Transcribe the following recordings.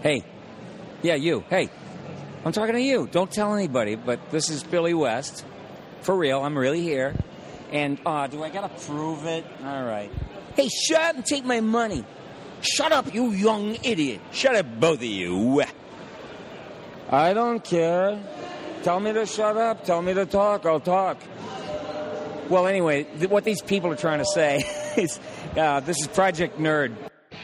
Hey. Yeah, you. Hey. I'm talking to you. Don't tell anybody, but this is Billy West. For real, I'm really here. And, do I gotta prove it? All right. Hey, shut up and take my money. Shut up, you young idiot. Shut up, both of you. I don't care. Tell me to shut up. Tell me to talk. I'll talk. Well, anyway, what these people are trying to say is this is Project Nerd.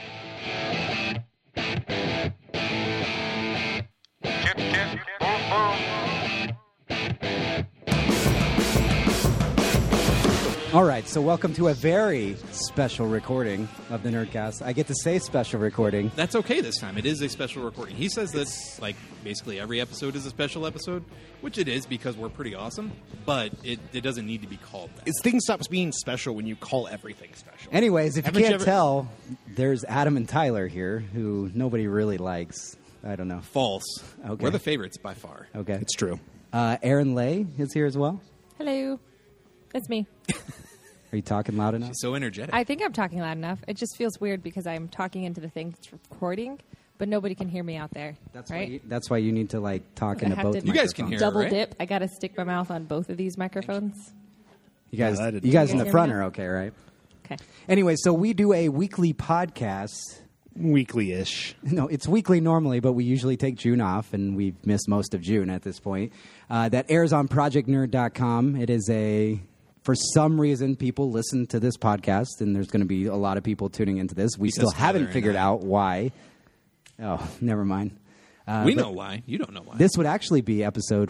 All right, so welcome to a very special recording of the Nerdcast. I get to say special recording. That's okay this time. It is a special recording. He says that, basically every episode is a special episode, which it is because we're pretty awesome, but it doesn't need to be called that. Things stops being special when you call everything special. Anyways, if you can't tell, there's Adam and Tyler here, who nobody really likes. I don't know. False. Okay. We're the favorites by far. Okay. It's true. Aaron Lay is here as well. Hello. It's me. Are you talking loud enough? She's so energetic. I think I'm talking loud enough. It just feels weird because I'm talking into the thing that's recording, but nobody can hear me out there. That's why you need to talk into both. You guys can hear. Double right? dip. I got to stick my mouth on both of these microphones. You guys in the front are okay, right? Okay. Anyway, so we do a weekly podcast. Weekly-ish. No, it's weekly normally, but we usually take June off, and we've missed most of June at this point. That airs on ProjectNerd.com. It is for some reason, people listen to this podcast, and there's going to be a lot of people tuning into this. We still haven't figured out why. Oh, never mind. We know why. You don't know why. This would actually be episode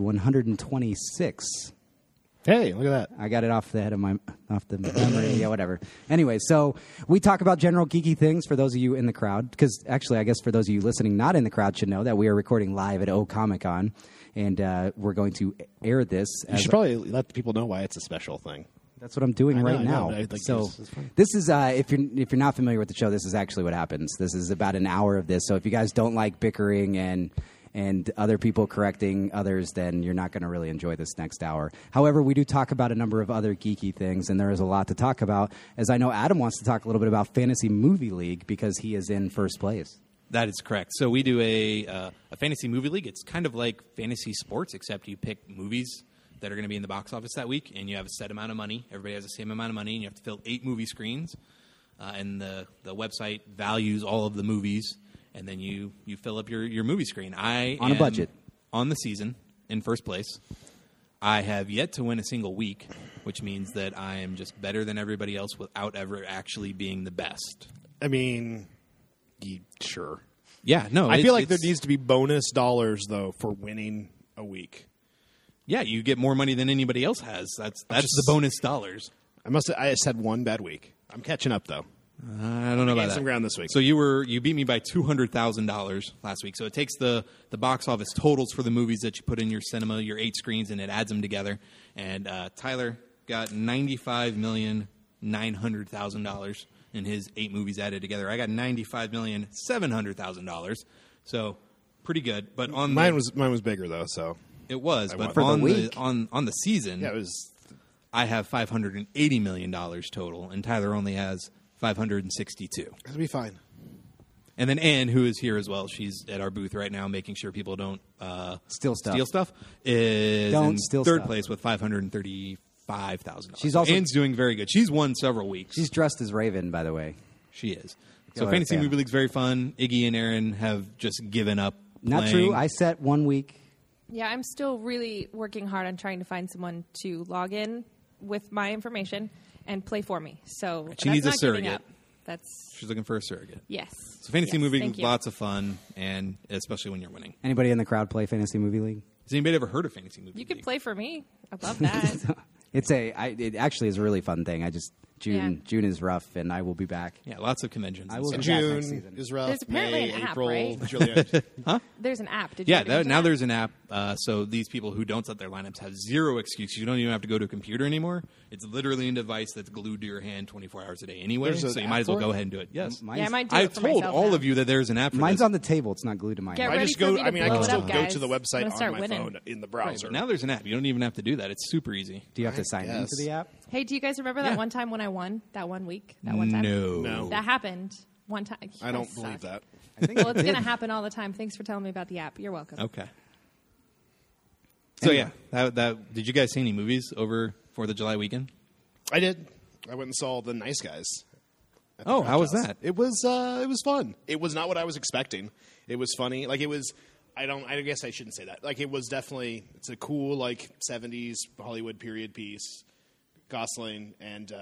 126. Hey, look at that. I got it off the memory. Yeah, whatever. Anyway, so we talk about general geeky things for those of you in the crowd. Because actually, I guess for those of you listening not in the crowd should know that we are recording live at O-Comic-Con. And we're going to air this. You should probably let the people know why it's a special thing. That's what I'm doing right now. So this is if you're not familiar with the show, this is actually what happens. This is about an hour of this. So if you guys don't like bickering and other people correcting others, then you're not going to really enjoy this next hour. However, we do talk about a number of other geeky things, and there is a lot to talk about. As I know, Adam wants to talk a little bit about Fantasy Movie League because he is in first place. That is correct. So we do a fantasy movie league. It's kind of like fantasy sports, except you pick movies that are going to be in the box office that week, and you have a set amount of money. Everybody has the same amount of money, and you have to fill 8 movie screens. And the website values all of the movies, and then you fill up your movie screen. I on a budget. On the season, in first place. I have yet to win a single week, which means that I am just better than everybody else without ever actually being the best. I mean... Sure. Yeah, no. I feel like there needs to be bonus dollars, though, for winning a week. Yeah, you get more money than anybody else has. That's the bonus dollars. I just had one bad week. I'm catching up, though. I don't know about that. Some ground this week. So you beat me by $200,000 last week. So it takes the box office totals for the movies that you put in your cinema, your 8 screens, and it adds them together. And Tyler got $95,900,000 in his 8 movies added together. I got $95,700,000. So pretty good. But mine was bigger though, so it was. But for the week. on the season, yeah, it was. I have $580 million total, and Tyler only has $562. It'll be fine. And then Ann, who is here as well, she's at our booth right now, making sure people don't steal stuff. Is don't in steal third stuff. place with $535,000. She's also Ann's doing very good. She's won several weeks. She's dressed as Raven, by the way. She is. Go So Fantasy fan. Movie League's very fun. Iggy and Aaron have just given up Not playing. true. I set 1 week. Yeah, I'm still really working hard on trying to find someone to log in with my information and play for me. So She that's needs a not giving surrogate. up. She's looking for a surrogate. Yes. So Fantasy Yes, Movie League thank is you. lots of fun, and especially when you're winning. Anybody in the crowd play Fantasy Movie League? Has anybody ever heard of Fantasy Movie You League? could play for me. I love that. It actually is a really fun thing. June is rough, and I will be back. Yeah, lots of conventions. I and will stuff. be back next June season. is rough. There's apparently May, an app, April, right? July. There's an app. Did you Yeah, look into now that? there's an app. So these people who don't set their lineups have zero excuse. You don't even have to go to a computer anymore. It's literally a device that's glued to your hand 24 hours a day anyway. There's an So you app might as well for it? go ahead and do it. Yes. Yeah, I might do I've it for told myself all now. of you that there's an app for Mine's this. on the table. It's not glued to my Get hand. I ready just for go. me to I mean, I blow can it still up, go guys. to the I'm gonna website start on my winning. phone in the Right, browser. but now there's an app. You don't even have to do that. It's super easy. Do you have to sign guess. into the app? Hey, do you guys remember that Yeah. one time when I won? That one week? That one time? No. That happened One time. You I don't guys believe suck. that. Well, it's going to happen all the time. Thanks for telling me about the app. You're welcome. Okay. So yeah, that did you guys see any movies over 4th of July weekend? I did. I went and saw The Nice Guys. at the Oh, how was Draft House. that? It was fun. It was not what I was expecting. It was funny. Like, it was. I guess I shouldn't say that. Like, it was definitely. It's a cool, like, 70s Hollywood period piece. Gosling and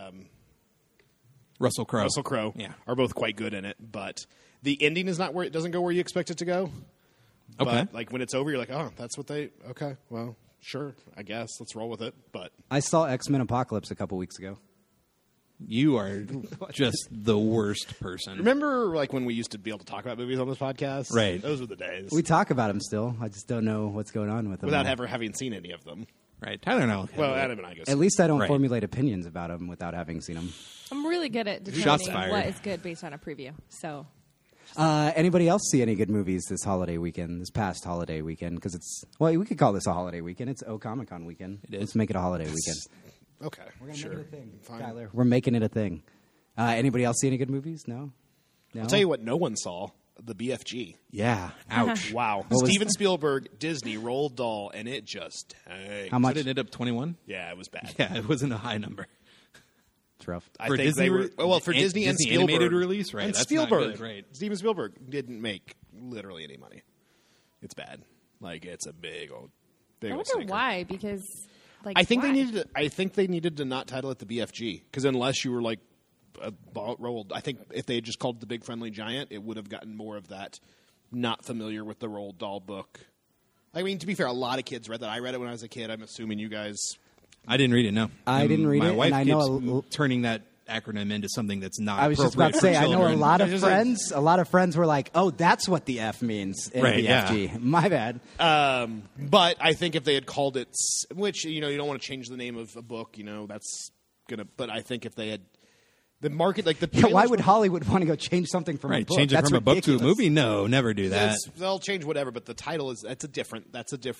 Russell Crowe. Russell Crowe Yeah. are both quite good in it, but the ending is not where it doesn't go where you expect it to go. Okay. But, like, when it's over, you're like, oh, that's what they. Okay, well, sure, I guess let's roll with it. But I saw X-Men Apocalypse a couple weeks ago. You are just the worst person. remember, like, when we used to be able to talk about movies on this podcast? Right. Those were the days. We talk about them still. I just don't know what's going on with them. Without ever having seen any of them. Right. Tyler and I will Well, Adam and I guess. At least I don't Right. formulate opinions about them without having seen them. I'm really good at Shots determining fired. what is good based on a preview. So Anybody else see any good movies this holiday weekend, this past holiday weekend? Because it's, well, we could call this a holiday weekend. It's Comic Con weekend. It is. Let's make it a holiday weekend. Okay, sure. Make it a thing, Fine. Tyler. We're making it a thing. Anybody else see any good movies? No? I'll tell you what no one saw. The BFG. Yeah. Ouch. Wow. What was- Steven Spielberg, Disney, Roald Dahl, and it just tanked. How much? Did it end up 21? Yeah, it was bad. Yeah, it wasn't a high number. It's rough. I For think Disney they were re- well for Disney and Disney Spielberg animated release, right? And That's not Spielberg, good, right. Steven Spielberg didn't make literally any money. It's bad. Like it's a big old. I old wonder stinker. why. Because like I think why? they needed to not title it the BFG because unless you were like a Roald, I think if they had just called it the Big Friendly Giant, it would have gotten more of that. Not familiar with the Roald Dahl book. I mean, to be fair, a lot of kids read that. I read it when I was a kid. I'm assuming you guys. I didn't read it, no. I didn't read my it, wife and I keeps know turning that acronym into something that's not I was just about to say, appropriate I for know a children. lot of It's just like- friends. A lot of friends were like, "Oh, that's what the F means in Right, BFG." My bad. But I think if they had called it, which you don't want to change the name of a book, that's gonna. But I think if they had the market, like the Yeah, why trailers would were- Hollywood want to go change something from a Right, book? change it That's from a book to a ridiculous. movie? No, never do that. they'll change whatever, but the title is that's a different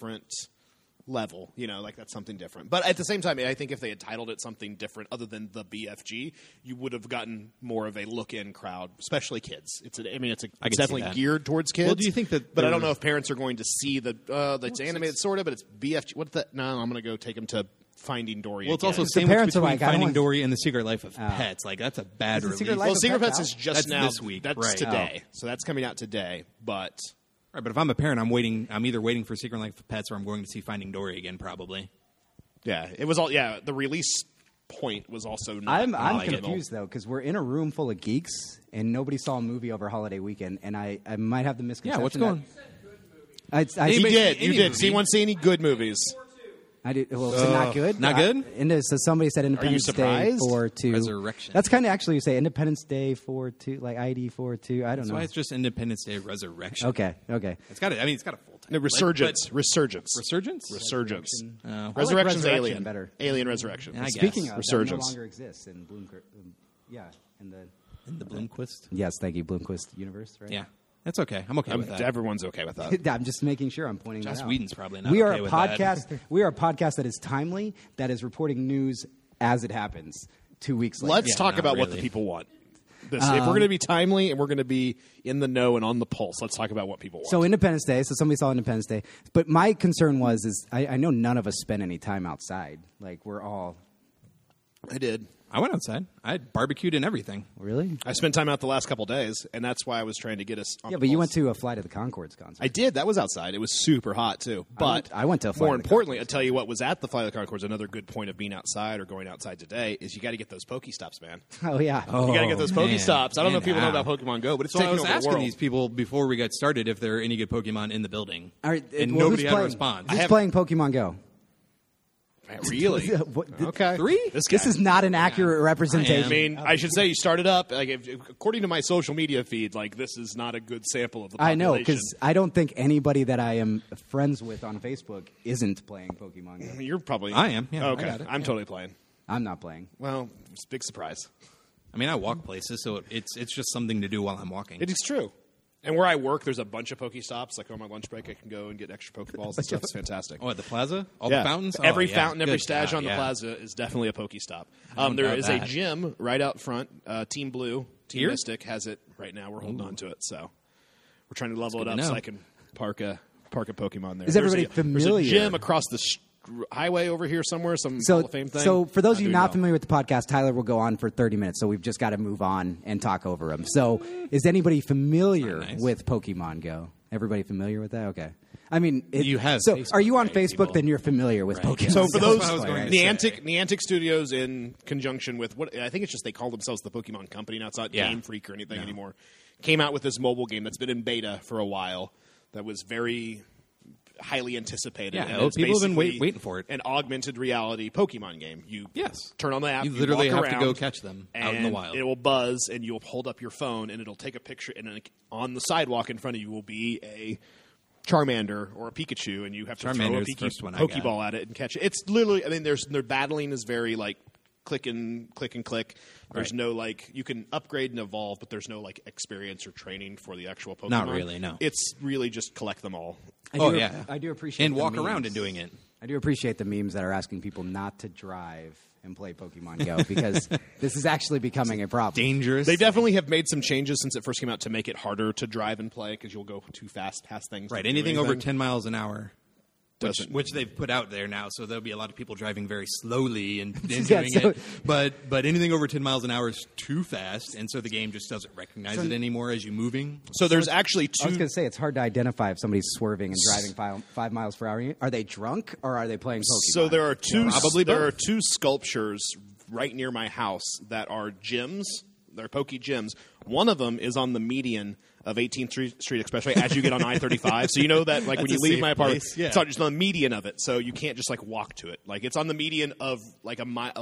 level. Like that's something different. But at the same time, I think if they had titled it something different other than the BFG, you would have gotten more of a look-in crowd, especially kids. It's I can definitely see that. geared towards kids. Well, do you think that But I there don't know was- if parents are going to see it's animated sort of, but it's BFG. What's that? No, I'm going to go take them to Finding Dory. Well, it's again. also the sandwiched parents are between like, I don't Finding want- Dory and The Secret Life of Pets. Like, that's a bad Is The release. Secret Life Well, of Secret Pets Pets is out? just That's now. this week, That's right. today. So that's coming out today. But Right, but if I'm a parent, I'm waiting. I'm either waiting for Secret Life of Pets or I'm going to see Finding Dory again, probably. yeah, it was all. Yeah, the release point was also. Not I'm like it. confused though because we're in a room full of geeks and nobody saw a movie over holiday weekend, and I might have the misconception. Yeah, what's going? I He Anybody- did. any You did. movie. Does anyone see any good movies? I did. Well, is it not good? Not good? So somebody said Independence Day surprised? 4-2. Resurrection. That's kind of actually you say Independence Day 4-2, like ID 4-2. I don't That's know. why it's just Independence Day Resurrection. Okay. It's got. I mean, it's got a full title. No, Resurgence. Resurgence. Resurgence. Resurgence. Oh. I like Resurrection's Resurrection Alien. better. Alien Resurrection. I guess. Speaking of, that no Resurgence. longer exists in Bloomquist. Yeah, in the In the Bloomquist. yes, thank you, Bloomquist universe, right? Yeah, that's okay. I'm okay with that. Everyone's okay with that. I'm just making sure I'm pointing Joss that out. Whedon's probably not We are okay a with podcast. that. We are a podcast that is timely, that is reporting news as it happens 2 weeks later. Let's Yeah, talk not about what the really. people want. If we're going to be timely and we're going to be in the know and on the pulse, let's talk about what people want. So Independence Day. So somebody saw Independence Day, but my concern is I know none of us spend any time outside. Like we're all I did. I went outside. I barbecued and everything. really. I spent time out the last couple days, and that's why I was trying to get us. On Yeah, the but you pulse. went to a Flight of the Conchords concert. I did. That was outside. It was super hot too. But I went to a Flight more of the importantly, I'll tell you what was at the Flight of the Conchords. Another good point of being outside or going outside today is you got to get those Pokestops, man. Oh yeah. You got to get those man. Pokestops. I don't know if people know Man, about Pokemon Go, but it's So I taking was over the asking world. these people before we got started if there are any good Pokemon in the building, All right, and well, nobody who's had a playing? response. Who's playing Pokemon Go? Really? What- Okay. 3? This Is not an accurate representation. I mean, I should say you started up. Like, according to my social media feed, like this is not a good sample of the I population. know because I don't think anybody that I am friends with on Facebook isn't playing Pokemon Go. You're probably. I am, yeah. Okay. I got it, I'm totally playing. I'm not playing. Well, it's a big surprise. I mean, I walk places, so it's just something to do while I'm walking. It is true. And where I work, there's a bunch of Pokestops. Like on my lunch break, I can go and get extra Pokeballs and stuff. It's fantastic. Oh, at the plaza? All Yeah. the fountains? Oh, Every yeah. fountain, every Good stash God, on the yeah. plaza is definitely a Pokestop. don't There doubt is a that. gym right out front. Team Blue, Team Here? Mystic has it right now. We're holding on to it, so we're trying to level it good up to so know. I can park a Pokemon there. Is everybody There's familiar? a gym across the highway over here somewhere, some Hall of Fame thing. So for those of you doing not well. familiar with the podcast, Tyler will go on for 30 minutes, so we've just got to move on and talk over him. So is anybody familiar Nice. with Pokemon Go? Everybody familiar with that? Okay. I mean, You have So Facebook, are you on right, Facebook? people? Then you're familiar with Pokemon. So for Go. those, what I was going to say. Niantic Studios, in conjunction with what I think it's just they call themselves the Pokemon Company now. It's not Yeah. Game Freak or anything anymore. Came out with this mobile game that's been in beta for a while. That was very highly anticipated. Yeah, and it's people have been basically waiting for it. An augmented reality Pokemon game. You Yes. turn on the app. You literally walk have to around, go catch them out in the and wild. It will buzz, and you'll hold up your phone, and it'll take a picture. And then on the sidewalk in front of you will be a Charmander or a Pikachu, and you have to throw a Charmander's the first one I got. Pokeball at it and catch it. It's literally, I mean, their battling is very like click and click. There's Right. no like you can upgrade and evolve, but there's no like experience or training for the actual Pokemon. Not really, no. It's really just collect them all. I do appreciate and the walk memes. around and doing it. I do appreciate the memes that are asking people not to drive and play Pokemon Go because this is actually becoming a problem. Dangerous. They definitely have made some changes since it first came out to make it harder to drive and play because you'll go too fast past things. Right, to do anything over anything. 10 miles an hour, Doesn't. which they've put out there now, so there'll be a lot of people driving very slowly and Yeah, doing so- it. But anything over 10 miles an hour is too fast, and so the game just doesn't recognize it anymore as you moving. So there's actually I was two. going to say it's hard to identify if somebody's swerving and driving 5 miles per hour. Are they drunk or are they playing Pokemon? So there are two. Probably there are both. two sculptures right near my house that are gyms. They're Poke gyms. One of them is on the median of 18th Street, especially as you get on I-35. So you know that, like, when That's you a leave safe my apartment, place, yeah. it's on just on the median of it. So you can't just like walk to it. Like it's on the median of like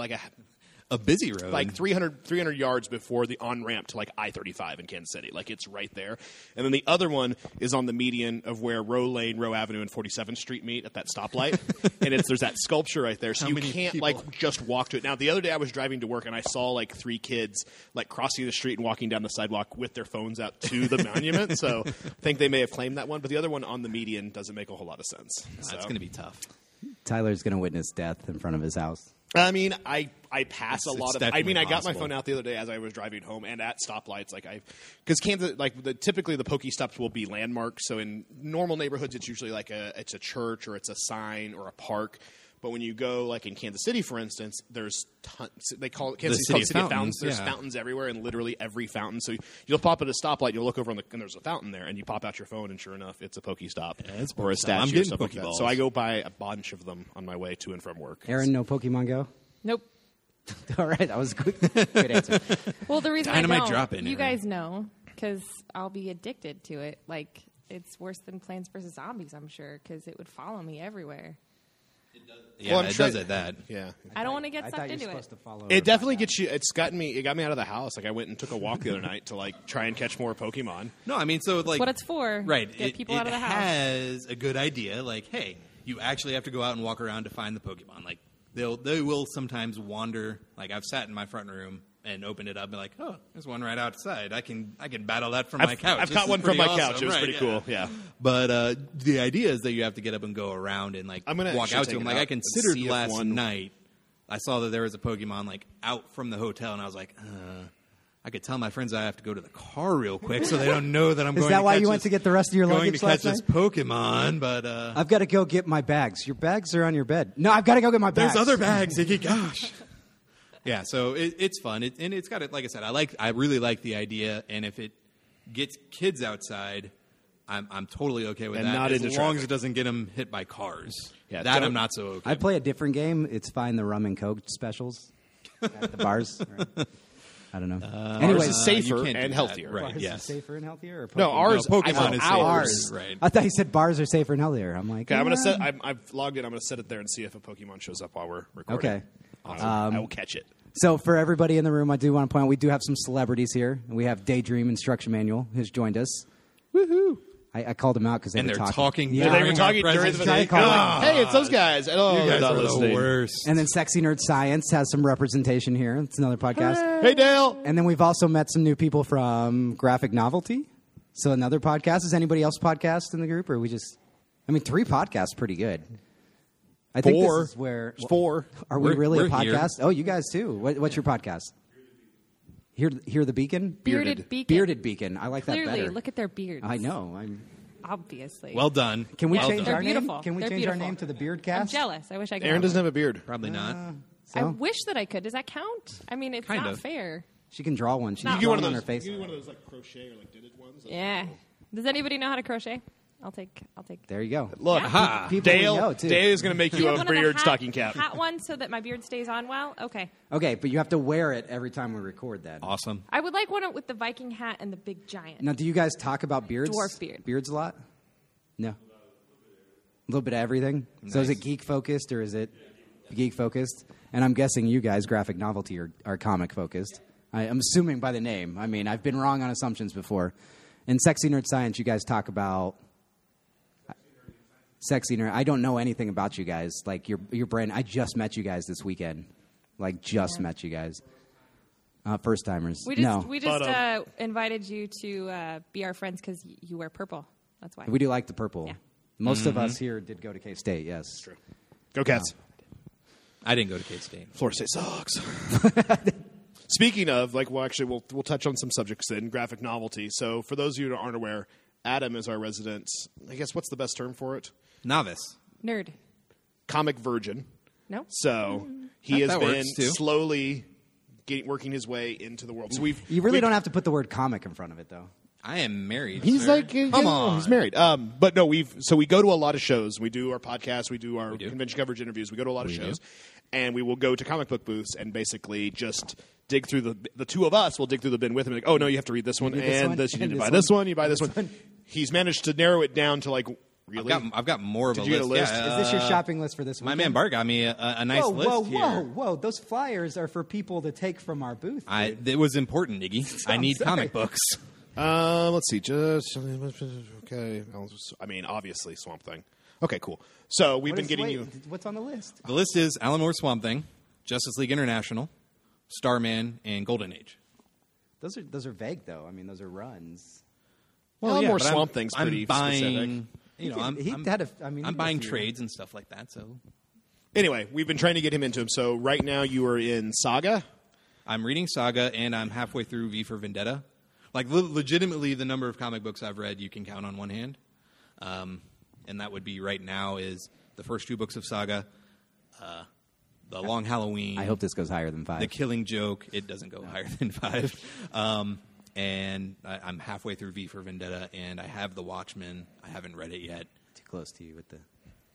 A busy road. like 300 yards before the on-ramp to like I-35 in Kansas City. Like it's right there. And then the other one is on the median of where Row Lane, Row Avenue, and 47th Street meet at that stoplight. And there's that sculpture right there. So How you many can't people? like just walk to it. Now, the other day I was driving to work and I saw like 3 kids like crossing the street and walking down the sidewalk with their phones out to the monument. So I think they may have claimed that one. But the other one on the median doesn't make a whole lot of sense. That's So. going to be tough. Tyler's going to witness death in front of his house. I mean, I pass a It's lot of. I definitely mean, I got my possible. phone out the other day as I was driving home and at stoplights. Like because Kansas, like typically the Pokestops will be landmarks. So in normal neighborhoods, it's usually like it's a church or it's a sign or a park. But when you go, like in Kansas City, for instance, there's tons. They call it Kansas City, City of of Fountains. Fountains, There's yeah. fountains everywhere, and literally every fountain. So you'll pop at a stoplight, you'll look over and there's a fountain there, and you pop out your phone, and sure enough, it's a Pokestop it's or a Pokestop. statue I'm or getting stuff like that. Pokeballs. So I go by a bunch of them on my way to and from work. Aaron, no Pokemon Go? Nope. All right, that was good. Good answer. Well, the reason Dynamite I don't, drop in you here. guys know, because I'll be addicted to it. Like, it's worse than Plants vs. Zombies, I'm sure, because it would follow me everywhere. Yeah, Well, I'm it sure- does at that. Yeah. I don't want to get I sucked thought you're into it. supposed to follow. It definitely gets you. It got me out of the house. Like I went and took a walk the other night to like try and catch more Pokemon. No, I mean, so like what it's for. right? Get people out of the house. It has a good idea. Like, hey, you actually have to go out and walk around to find the Pokemon. Like, they will sometimes wander. Like, I've sat in my front room and opened it up and be like, oh, there's one right outside. I can battle that from my couch. I've This caught is one from pretty my couch. awesome. It was Right, pretty cool. Yeah. But the idea is that you have to get up and go around and like I'm gonna walk actually out to take them. it Like out I and considered see if last one- night, I saw that there was a Pokemon like out from the hotel, and I was like, I could tell my friends I have to go to the car real quick so they don't know that I'm Is going. that to why catch you went this- to get the rest of your going luggage to catch last this Pokemon? But I've got to go get my bags. Your bags are on your bed. No, I've got to go get my bags. there's other bags, Iggy. Gosh. Yeah, so it's fun, and it's got it. Like I said, I really like the idea, and if it gets kids outside, I'm totally okay with And that. not as into long traffic. as it doesn't get them hit by cars. Yeah, that don't- I'm not so okay. I play a different game. It's fine. The rum and coke specials at the bars. Right? I don't know. Ours Anyways, is safer you can't do and that, healthier. right? Bars Yes. is safer and healthier. Or No, ours. No, Pokemon I is saw safer. ours. Right. I thought you said bars are safer and healthier. I'm like, Okay, I'm gonna "Yeah." set. I've logged in. I'm gonna set it there and see if a Pokemon shows up while we're recording. Okay. I will catch it. So for everybody in the room, I do want to point out we do have some celebrities here. We have Daydream Instruction Manual who's joined us. Woohoo! I called them out because And were they're talking Yeah, They during were talking our during the Try to video. call Like, hey, it's those guys. Oh, You they're guys not are listening. the worst. And then Sexy Nerd Science has some representation here. It's another podcast. Hey, Dale. And then we've also met some new people from Graphic Novelty. So another podcast. Is anybody else podcast in the group, or we just? I mean, 3 podcasts, pretty good. I think Four. this is where Four. Are we We're- really a we're here. podcast? Oh, you guys too. What's your podcast? Hear the beacon? Bearded Beacon. Bearded beacon. I like that Clearly, better. look at their beards. I know. Obviously. Well done. Can we Well change done. our They're name? beautiful. Can we They're change our beautiful. name to the Beard I'm Cast? jealous. I wish I could. Aaron have doesn't one. have a beard. Probably not. I So? wish that I could. Does that count? I mean, it's Kind not of. fair. She can draw one. She's Not drawing one on her face. You one of those like crochet or like knitted ones. Yeah. Does anybody know how to crochet? I'll take. There you go. Look, Yeah. Aha. People we know, Dale. too. Dale is going to make Do you you a have one of the beard stocking cap. hat one so that my beard stays on well? Okay. Okay, but you have to wear it every time we record that. Awesome. I would like one with the Viking hat and the big giant. Now, do you guys talk about beards? Dwarf beard. Beards a lot? No. A little bit of everything? So is it geek focused or is it geek focused? And I'm guessing you guys, graphic novelty, are comic focused. I'm assuming by the name. I mean, I've been wrong on assumptions before. In Sexy Nerd Science, you guys talk about Sexy Nerd. I don't know anything about you guys. Like your brand. I just met you guys this weekend. Like just met you guys. First timers. We just invited you to be our friends because you wear purple. That's why. We do like the purple. Yeah. Most of us here did go to K-State, yes. True. Go Cats. I didn't go to K-State. Florida State sucks. Speaking of, we'll touch on some subjects in graphic novelty. So for those of you that aren't aware, Adam is our resident, I guess what's the best term for it? Novice. Nerd. Comic virgin. No? So he has That been works, too. slowly working his way into the world. So You really don't have to put the word comic in front of it, though. I am married. He's sir. like, come on. he's married. But no, we go to a lot of shows. We do our podcast. We do our do. convention coverage interviews. We go to a lot of shows, and we will go to comic book booths and basically just dig through the two of us. Will dig through the bin with him. Like, oh no, you have to read this one read this and one, this. You and need to this buy one. this one. You buy this one. He's managed to narrow it down to like really. I've got more of Did a you get a list. list? Yeah, Is this your shopping list for this my weekend? man Bart got me a nice list here. Whoa. Those flyers are for people to take from our booth. It was important, Iggy. I need sorry. comic books. Let's see. Just okay. I mean, obviously, Swamp Thing. Okay, cool. So we've been getting you. What's on the list? The list is Alan Moore Swamp Thing, Justice League International, Starman, and Golden Age. Those are vague, though. I mean, those are runs. Well, more but Swamp Thing's pretty I'm buying, specific. You know, He had a- I mean, he I'm did a buying few. trades and stuff like that. So Anyway, we've been trying to get him into him. So right now you are in Saga. I'm reading Saga, and I'm halfway through V for Vendetta. Like legitimately, the number of comic books I've read, you can count on one hand. And that would be right now is the first two books of Saga, The Long Halloween. I hope this goes higher than 5. The Killing Joke. It doesn't go higher than 5. And I'm halfway through V for Vendetta, and I have The Watchmen. I haven't read it yet. Too close to you with the.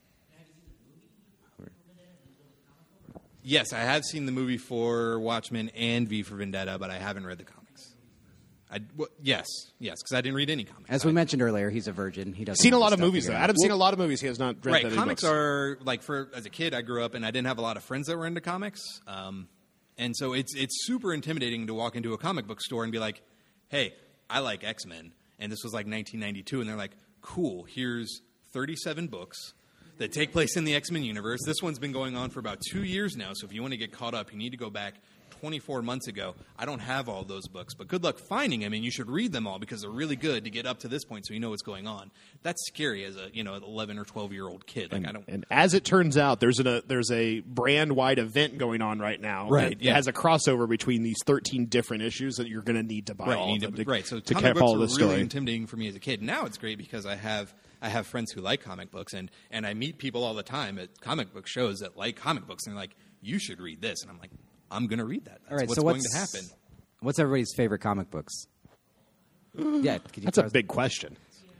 Yes, I have seen the movie for Watchmen and V for Vendetta, but I haven't read the comics. Yes, because I didn't read any comics. As we mentioned earlier, he's a virgin. He doesn't Seen a have lot his of stuff movies though. together. Adam's seen a lot of movies. He has not read Right, that comics books. are like as a kid I grew up and I didn't have a lot of friends that were into comics, and so it's super intimidating to walk into a comic book store and be like, "Hey, I like X-Men," and this was like 1992, and they're like, "Cool, here's 37 books that take place in the X-Men universe. This one's been going on for about 2 years now, so if you want to get caught up, you need to go back 24 months ago. I don't have all those books, but good luck finding them, and you should read them all because they're really good to get up to this point so you know what's going on." That's scary as a 11 or 12-year-old kid. Like I don't. And as it turns out, there's a brand wide event going on right now. Right, That yeah. has a crossover between these 13 different issues that you're going to need to buy all you of need them to, so to comic follow books the were really story. intimidating for me as a kid. Now it's great because I have friends who like comic books, and I meet people all the time at comic book shows that like comic books, and they're like, "You should read this," and I'm like, "I'm going to read that. That's All right, what's so going to happen." What's everybody's favorite comic books? Yeah, could you That's throw a big question.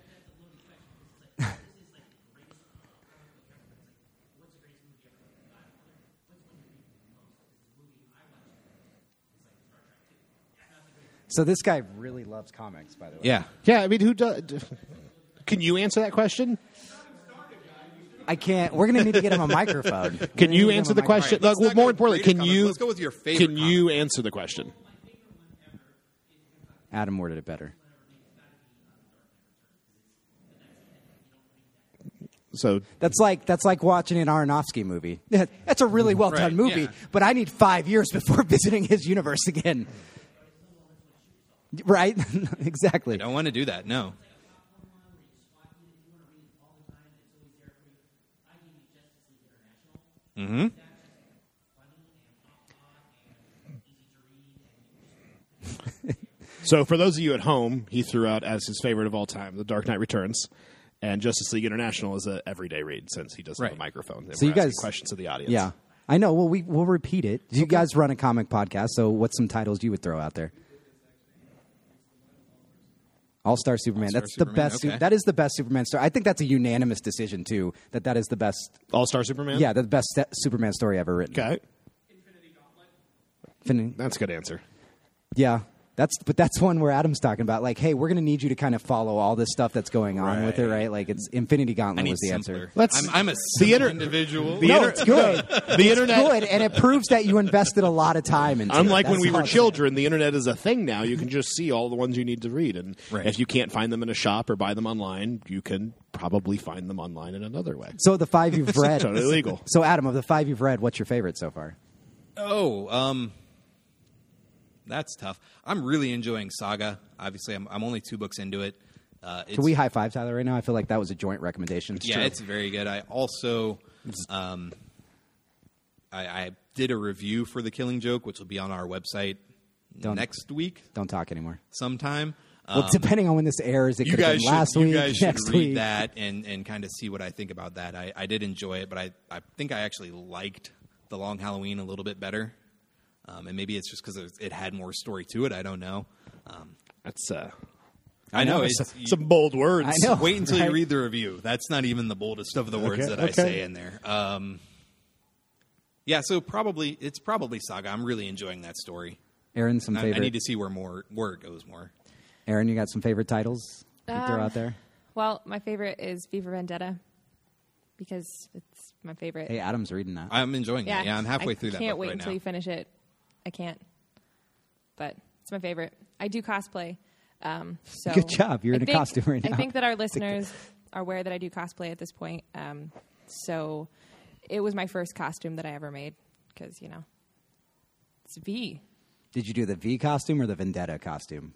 So this guy really loves comics, by the way. Yeah. Yeah, I mean, who does? Can you answer that question? I can't. We're going to need to get him a microphone. Can you answer the question? Let's Well, not more go importantly, greatest can comic- you? Let's go with your favorite Can you answer the question? Adam worded it better. So That's like watching an Aronofsky movie. That's a really well done Right, movie, yeah. but I need 5 years before visiting his universe again. Right? Exactly. I don't want to do that. No. So for those of you at home, he threw out as his favorite of all time, The Dark Knight Returns. And Justice League International is an everyday read since he doesn't have a microphone. And So you we're asking guys- questions of the audience. Yeah, I know. Well, we'll repeat it. You guys run a comic podcast, so what's some titles you would throw out there? All-Star Superman. All-Star That's Superman, the best. okay. That is the best Superman story. I think that's a unanimous decision too. That is the best. All-Star Superman? Yeah, the best Superman story ever written. Okay. Infinity. That's a good answer. Yeah, that's one where Adam's talking about like, hey, we're going to need you to kind of follow all this stuff that's going on with it, right? Like, it's Infinity I Gauntlet need was the simpler. answer. I'm a simple individual. No, it's good. The internet. Good, and it proves that you invested a lot of time into it. Unlike when That's we all were I'm children, the internet is a thing now. You can just see all the ones you need to read. And Right. if you can't find them in a shop or buy them online, you can probably find them online in another way. So the 5 you've read, Totally legal. So Adam, of the 5 you've read, what's your favorite so far? That's tough. I'm really enjoying Saga. Obviously, I'm only 2 books into it. Can we high five Tyler right now? I feel like that was a joint recommendation. It's very good. I also, I did a review for The Killing Joke, which will be on our website next week Don't talk anymore. sometime. Well, depending on when this airs, it You could have guys been last should, week, you guys should next read week. that and kind of see what I think about that. I did enjoy it, but I think I actually liked The Long Halloween a little bit better. And maybe it's just because it had more story to it. I don't know. That's I know. some bold words. I know. Wait until right? you read the review. That's not even the boldest of the words that I okay. say in there. Yeah, so it's probably Saga. I'm really enjoying that story. Aaron, some I favorite. need to see where it goes more. Aaron, you got some favorite titles you throw out there? Well, my favorite is V for Vendetta because it's my favorite. Hey, Adam's reading that. I'm enjoying that. Yeah, I'm halfway through that I can't book wait right until now. you finish it. I can't. But it's my favorite. I do cosplay. So Good job. You're I in a think- costume right now. I think that our listeners are aware that I do cosplay at this point. So it was my first costume that I ever made because, it's V. Did you do the V costume or the Vendetta costume?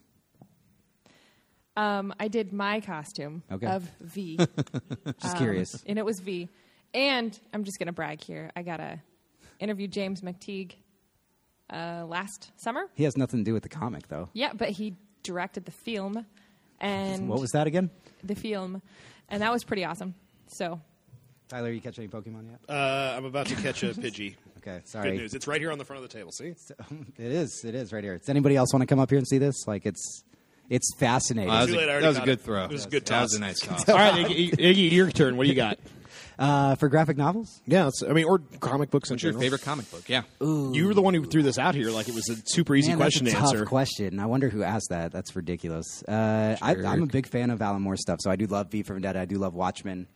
I did my costume Okay. of V. Just curious. And it was V. And I'm just going to brag here. I got to interview James McTeague last summer. He has nothing to do with the comic, though. Yeah, but he directed the film. And What was that again? the film. And that was pretty awesome. So, Tyler, you catch any Pokemon yet? I'm about to catch a Pidgey. Okay, sorry. Good news. It's right here on the front of the table. See? It is right here. Does anybody else want to come up here and see this? Like, it's fascinating. That was, Too late, I a, already that was a got good it. thw. It was a good That was toss. a nice toss. All right, Iggy, your turn. What do you got? For graphic novels? Yeah, or comic books in What's your general. favorite comic book? Yeah. You were the one who threw this out here like it was a super easy Man, question that's a to answer. tough question. I wonder who asked that. That's ridiculous. I'm a big fan of Alan Moore stuff, so I do love V for Vendetta. I do love Watchmen.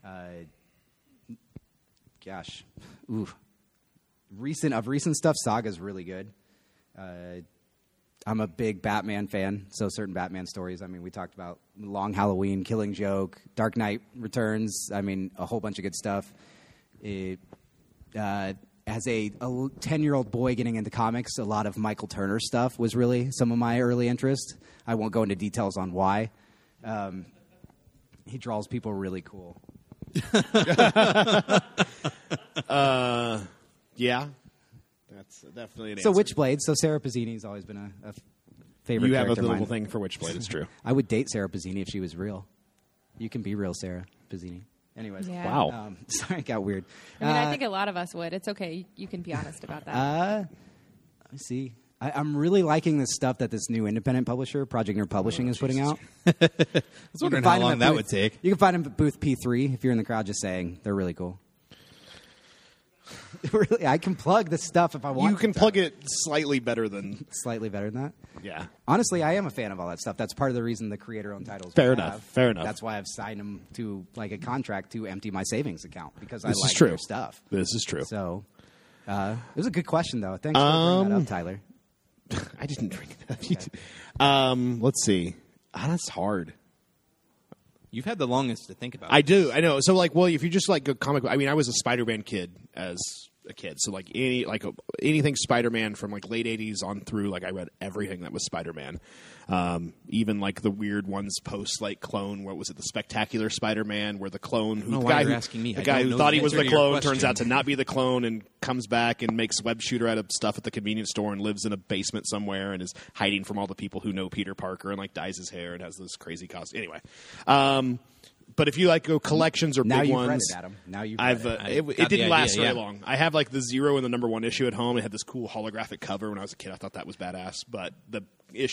Recent stuff, Saga's really good. I'm a big Batman fan, so certain Batman stories. I mean, we talked about Long Halloween, Killing Joke, Dark Knight Returns. I mean, a whole bunch of good stuff. As a 10-year-old boy getting into comics, a lot of Michael Turner stuff was really some of my early interest. I won't go into details on why. He draws people really cool. Yeah, that's definitely an So answer. Witchblade. So Sarah Pazzini's always been a favorite You have a character of little mine. thing for Witchblade. It's true. I would date Sarah Pazzini if she was real. You can be real, Sarah Pazzini. Anyways. Yeah. Wow. Sorry, it got weird. I mean, I think a lot of us would. It's okay. You can be honest about that. Let me see. I'm really liking this stuff that this new independent publisher, Project Nerd Publishing, is putting out. I was wondering how them long at that booth- would take. You can find them at booth P3 if you're in the crowd. Just saying, they're really cool. Really, I can plug this stuff if I want. You can plug it slightly better than slightly better than that. yeah. Honestly, I am a fan of all that stuff. That's part of the reason the creator-owned titles. Fair we enough. have. Fair enough. That's why I've signed them to like a contract to empty my savings account because This I like is true. their stuff. This is true. So, it was a good question though. Thanks for bringing that up, Tyler. I didn't drink that. Let's see. That's hard. You've had the longest to think about. I do. I know. So, like, well, if you just like go comic, I mean, I was a Spider-Man kid as a kid. So like anything Spider-Man from like late 80s on through, like I read everything that was Spider-Man. Even like the weird ones post like Clone. What was it? The Spectacular Spider-Man, where the clone who Oh, the why guy you're who, asking me. the I guy don't who know thought the he was answer the to your clone turns question. out to not be the clone and comes back and makes web shooter out of stuff at the convenience store and lives in a basement somewhere and is hiding from all the people who know Peter Parker and like dyes his hair and has this crazy costume. Anyway. But if you like go collections or Now big you've ones, read it, Adam. Now you've I've read it. it got the didn't last idea, very yeah. long. I have like the 0 and the number 1 issue at home. It had this cool holographic cover when I was a kid. I thought that was badass. But the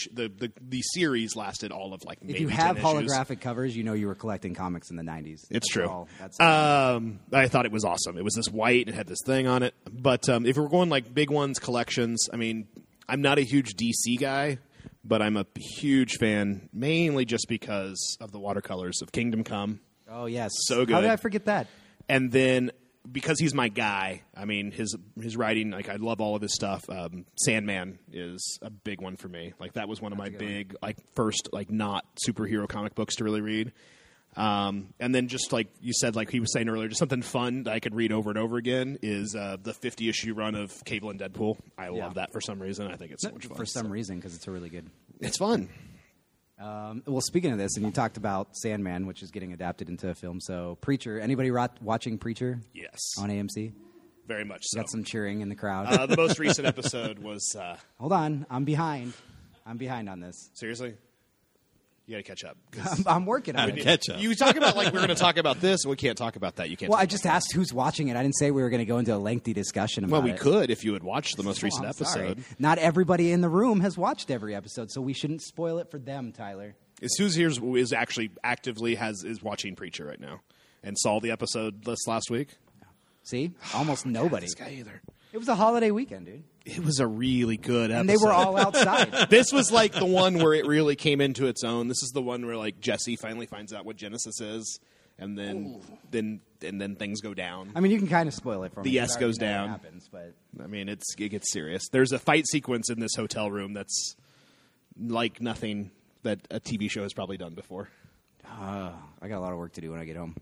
series lasted all of like maybe If you have 10 issues. holographic covers, you know you were collecting comics in the 90s. It's That's true. all- that's I thought it was awesome. It was this white. It had this thing on it. But if we're going like big ones, collections, I mean, I'm not a huge DC guy, but I'm a huge fan, mainly just because of the watercolors of Kingdom Come. oh, yes. So good. How did I forget that? And then because he's my guy, I mean, his writing, like I love all of his stuff. Sandman is a big one for me. Like that was one of my big, like first, like not superhero comic books to really read. And then just like you said, like he was saying earlier, just something fun that I could read over and over again is the 50 issue run of Cable and Deadpool. I love that for some reason. I think it's so much fun. For some reason, because it's a really good. It's fun. Well, speaking of this, and you talked about Sandman, which is getting adapted into a film. So, Preacher. Anybody watching Preacher? Yes, On AMC? very much so. Got some cheering in the crowd. The most recent episode was Hold on, I'm behind. I'm behind on this. seriously. You got to catch up. 'Cause I'm working on Gotta it. catch up. you talk about like we're going to talk about this, and we can't talk about that. You can't. Well, talk I just asked who's watching it. I didn't say we were going to go into a lengthy discussion about Well, we it. could if you had watched the most recent Oh, I'm sorry. episode. Not everybody in the room has watched every episode, so we shouldn't spoil it for them, Tyler. Is who's here is actually actively is watching Preacher right now and saw the episode this last week. See? Almost nobody. This guy either. It was a holiday weekend, dude. It was a really good episode. And they were all outside. This was like the one where it really came into its own. This is the one where like Jesse finally finds out what Genesis is, and then things go down. I mean, you can kind of spoil it for me. The 'cause S I already goes know what down. happens, but I mean, it gets serious. There's a fight sequence in this hotel room that's like nothing that a TV show has probably done before. I got a lot of work to do when I get home.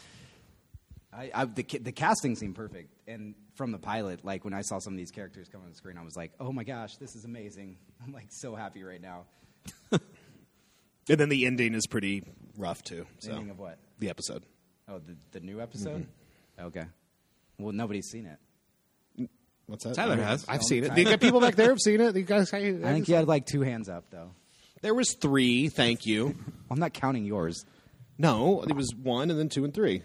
The casting seemed perfect, and from the pilot, like when I saw some of these characters come on the screen, I was like, "Oh my gosh, this is amazing!" I'm like so happy right now. And then the ending is pretty rough too. So Ending of what? the episode. Oh, the new episode. Okay. Well, nobody's seen it. What's that? Tyler has. I've seen it. You got people back there have seen it. You guys, I think you had like 2 hands up, though. there was 3. Thank you. I'm not counting yours. No, it was 1 and then 2 and 3.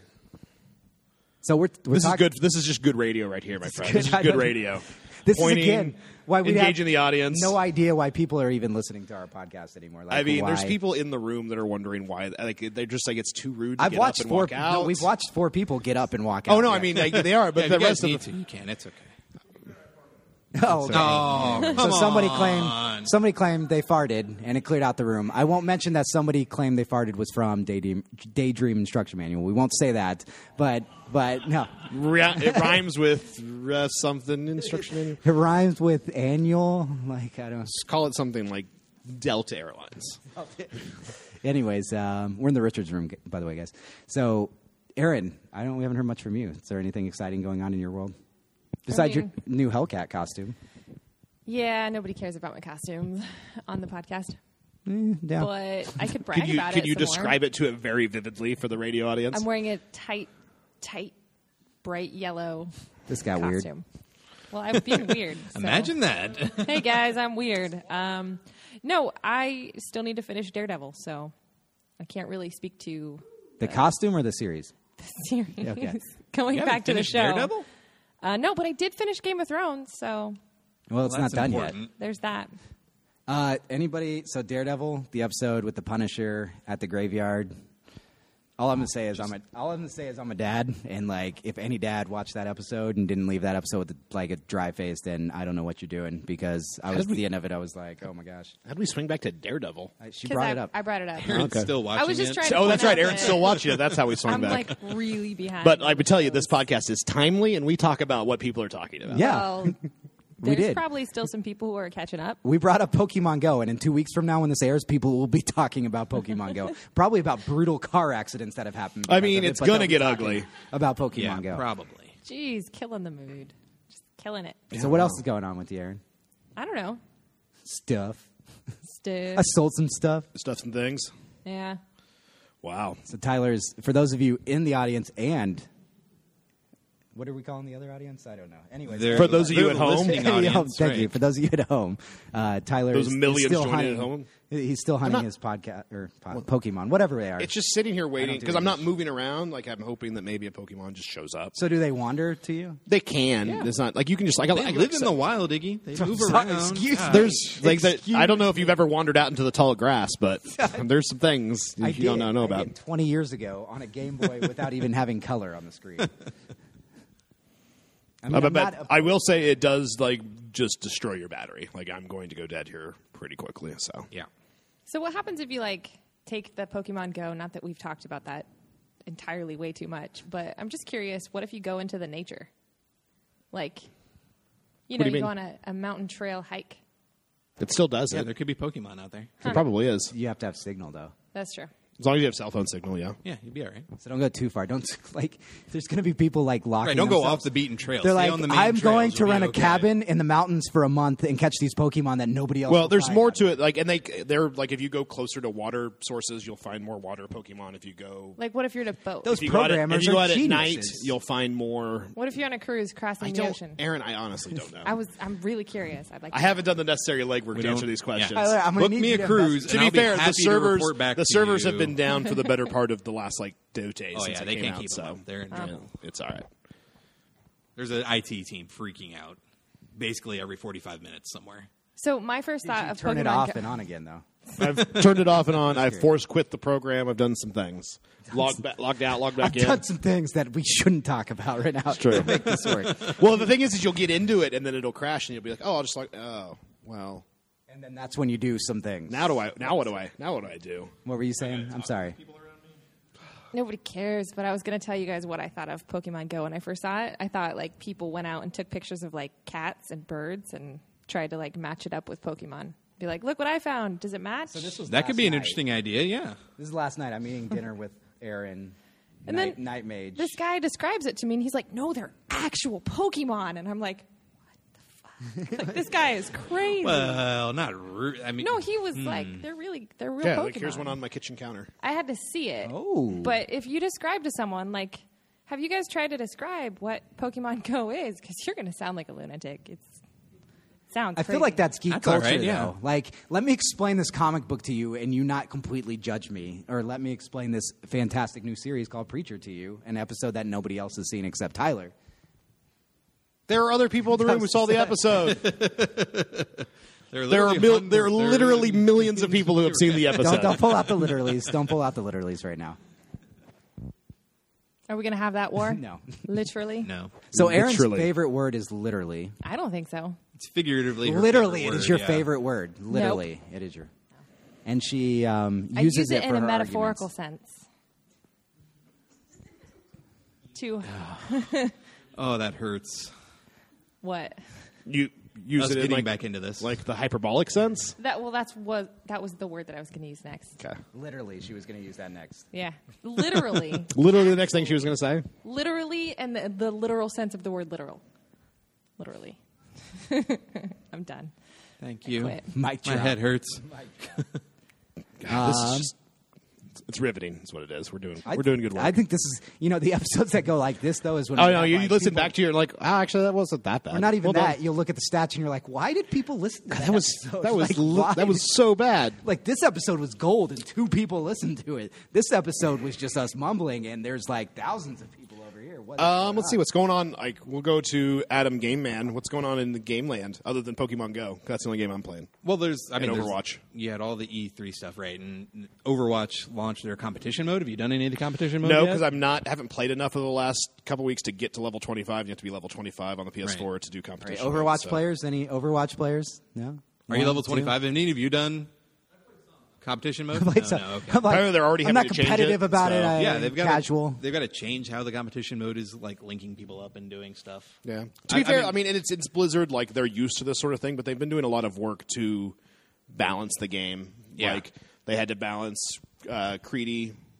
So we're This is talking. good. This is just good radio right here, my friend. good. This is I good don't- radio. This Pointing, is again why we engaging the audience. No idea why people are even listening to our podcast anymore. Like, I mean, why? there's people in the room that are wondering why. Like they're just like it's too rude to I've get watched up and 4. walk out. No, we've watched 4 people get up and walk out. Oh no, Yeah. I mean like, they are, but Yeah, if the you guys rest of need the to, you can. It's okay. Oh, okay. Oh, So come somebody claimed they farted, and it cleared out the room. I won't mention that somebody claimed they farted was from Daydream Instruction Manual. We won't say that, but no, it rhymes with something instruction manual. it rhymes with annual. Like I don't. Just call it something like Delta Airlines. Anyways, we're in the Richards room, by the way, guys. So, Aaron, we haven't heard much from you. Is there anything exciting going on in your world besides your new Hellcat costume? Yeah, nobody cares about my costumes on the podcast, Yeah. but I could brag about it. Could you some more. describe it to it very vividly for the radio audience? I'm wearing a tight, bright yellow This got weird. costume. Well, I'm being weird. so- Imagine that. Hey guys, I'm weird. No, I still need to finish Daredevil, so I can't really speak to The costume or the series? the series. Okay. Going You back haven't to the finished show. Daredevil? No, but I did finish Game of Thrones, so Well, it's not That's done important. there's that. yet. Anybody? So Daredevil, the episode with the Punisher at the graveyard. All I'm gonna say is I'm a dad, and like if any dad watched that episode and didn't leave that episode with like a dry face, then I don't know what you're doing, because I was at the end of it. I was like, oh my gosh, How do we swing back to Daredevil? she 'Cause brought it up. I brought it up. Aaron's Okay. still watching I was just it. trying to Oh, that's point right. out Aaron's that still watching it. That's how we swung I'm back. like really behind. But I would tell you, this podcast is timely, and we talk about what people are talking about. Yeah. Well, We there's did. probably still some people who are catching up. We brought up Pokemon Go, and in 2 weeks from now, when this airs, people will be talking about Pokemon Go. Probably about brutal car accidents that have happened. I because mean, of it, it's but gonna they'll be get talking ugly. about Pokemon Yeah, Go. probably. Jeez, killing the mood. killing it. So what else is going on with you, Aaron? I don't know. Stuff. Still, I sold some stuff. Stuff and things. yeah. Wow. So Tyler's, for those of you in the audience and... What are we calling the other audience? I don't know. Anyways, For those of you They're at the home, listening Thank audience, you. right. For those of you at home, Tyler Those is millions still joining hunting at home? He's still hunting not- his podcast or Pokemon, whatever they are. it's just sitting here waiting do because I'm not English. moving around. Like I'm hoping that maybe a Pokemon just shows up. So do they wander to you? They can. It's not like you can just like I They live in the wild, Iggy. They move sorry, around. excuse God. me. There's like Excuse I don't know if you've ever wandered out into the tall grass, but there's some things you don't know I about. did 20 years ago on a Game Boy without even having color on the screen. I mean, I'm But not I will say it does like just destroy your battery. Like I'm going to go dead here pretty quickly. So Yeah. So what happens if you like take the Pokemon Go? Not that we've talked about that entirely way too much, but I'm just curious. What if you go into the nature, like, you know, do you you go mean? on a mountain trail hike? it still does Yeah, it. there could be Pokemon out there. It probably is. you have to have signal though. That's true. As long as you have cell phone signal, yeah. Yeah, you'd be all right. So don't go too far. Don't like. There's going to be people like locking. Right, don't go themselves. off the beaten trail. They're Stay like, on the main I'm going trails, to you'll be rent a okay. cabin in the mountains for a month and catch these Pokemon that nobody else. Well, will there's find. more to it. Like, and they're like, if you go closer to water sources, you'll find more water Pokemon. If you go, Like, what if you're at a boat? Those if you go out at, programmers if you go are out at night, geniuses. you'll find more. What if you're on a cruise crossing the ocean? Aaron. I honestly don't know. I'm really curious. I'd like. I haven't done the necessary legwork to don't- answer these questions. yeah. I'm gonna Book need me you a to cruise. invest- To and be I'll be fair, the happy to servers report back the to servers you. have been down for the better part of the last like days. Oh, since yeah, it they came can't out, keep them so up. They're in trouble. it's all right. There's an IT team freaking out basically every 45 minutes somewhere. So my first thought of Turn Pokemon it off Go- and on again though. I've turned it off and on. I've force quit the program. I've done some things. Logged out, logged back I've in. done some things that we shouldn't talk about right now. true. To make this work. Well, the thing is you'll get into it and then it'll crash and you'll be like, oh, I'll just like, oh, well, And then that's when you do some things. now what do I do? What were you saying? I'm sorry. Nobody cares, but I was going to tell you guys what I thought of Pokemon Go when I first saw it. I thought like people went out and took pictures of like cats and birds and tried to like match it up with Pokemon. Be like, look what I found. Does it match? So this was That could last be an night. interesting idea, yeah. This is last night. I'm eating dinner with Aaron, And Night, then Night Mage. This guy describes it to me, and he's like, "No, they're actual Pokemon," and I'm like, "What the fuck?" Like, this guy is crazy. Well, not I mean, No, he was like, they're real Yeah, Pokemon. like here's one on my kitchen counter. I had to see it. Oh. But if you describe to someone, like, have you guys tried to describe what Pokemon Go is? Because you're going to sound like a lunatic. Sounds I crazy. feel like that's geek That's all culture, right, yeah. though. Like, let me explain this comic book to you, and you not completely judge me, or let me explain this fantastic new series called Preacher to you, an episode that nobody else has seen except Tyler. There are other people in the room who saw the episode. There are literally millions of people who have seen the episode. Don't pull out the literallys. Don't pull out the literallys right now. Are we going to have that war? No. Literally? No. So Aaron's Literally. favorite word is literally. I don't think so. It's figuratively her Literally, it favorite is your word, yeah. favorite word. Literally, it is your. And she I uses use it for in a her metaphorical arguments. sense. To Oh, that hurts. what? You use Us it in getting like, back into this. like the hyperbolic sense. That was the word that I was going to use next. Okay. Literally, she was going to use that next. Yeah, literally, Literally the next thing she was going to say. literally, and the literal sense of the word literal. Literally, I'm done. Thank you. quit. Mic My drop. head hurts. God, this is just, it's riveting. Is what it is. We're doing good work. I think this is, the episodes that go like this, though, is when oh we no, have, you like, listen people- back to your like. Oh, actually, that wasn't that bad. Or not even Well, that. You'll look at the stats and you're like, why did people listen to that? That was episode? that was Like, li- why that was did- so bad. like this episode was gold and 2 people listened to it. This episode was just us mumbling and there's like thousands of people over here. What is going Let's see on? what's going on. Like, we'll go to Adam Game Man. What's going on in the game land other than Pokemon Go? That's the only game I'm playing. Well, there's And Overwatch. You had all the E3 stuff, right? And Overwatch launched their competition mode. Have you done any of the competition mode? No, yet? because haven't played enough over the last couple weeks to get to level 25. You have to be level 25 on the PS4 to do All right, competition. Overwatch mode, so. players? Any Overwatch players? No? Are you One, level two? 25? Have any of you done competition mode? Like, No, so- no, okay. I'm like, Apparently they're already I'm having not to change competitive it, about so- it. Yeah, they've got casual. They've got to change how the competition mode is like linking people up and doing stuff. Yeah. To be I fair, mean- I mean, and it's Blizzard. Like they're used to this sort of thing, but they've been doing a lot of work to balance the game. Yeah. Like they had to balance Creedy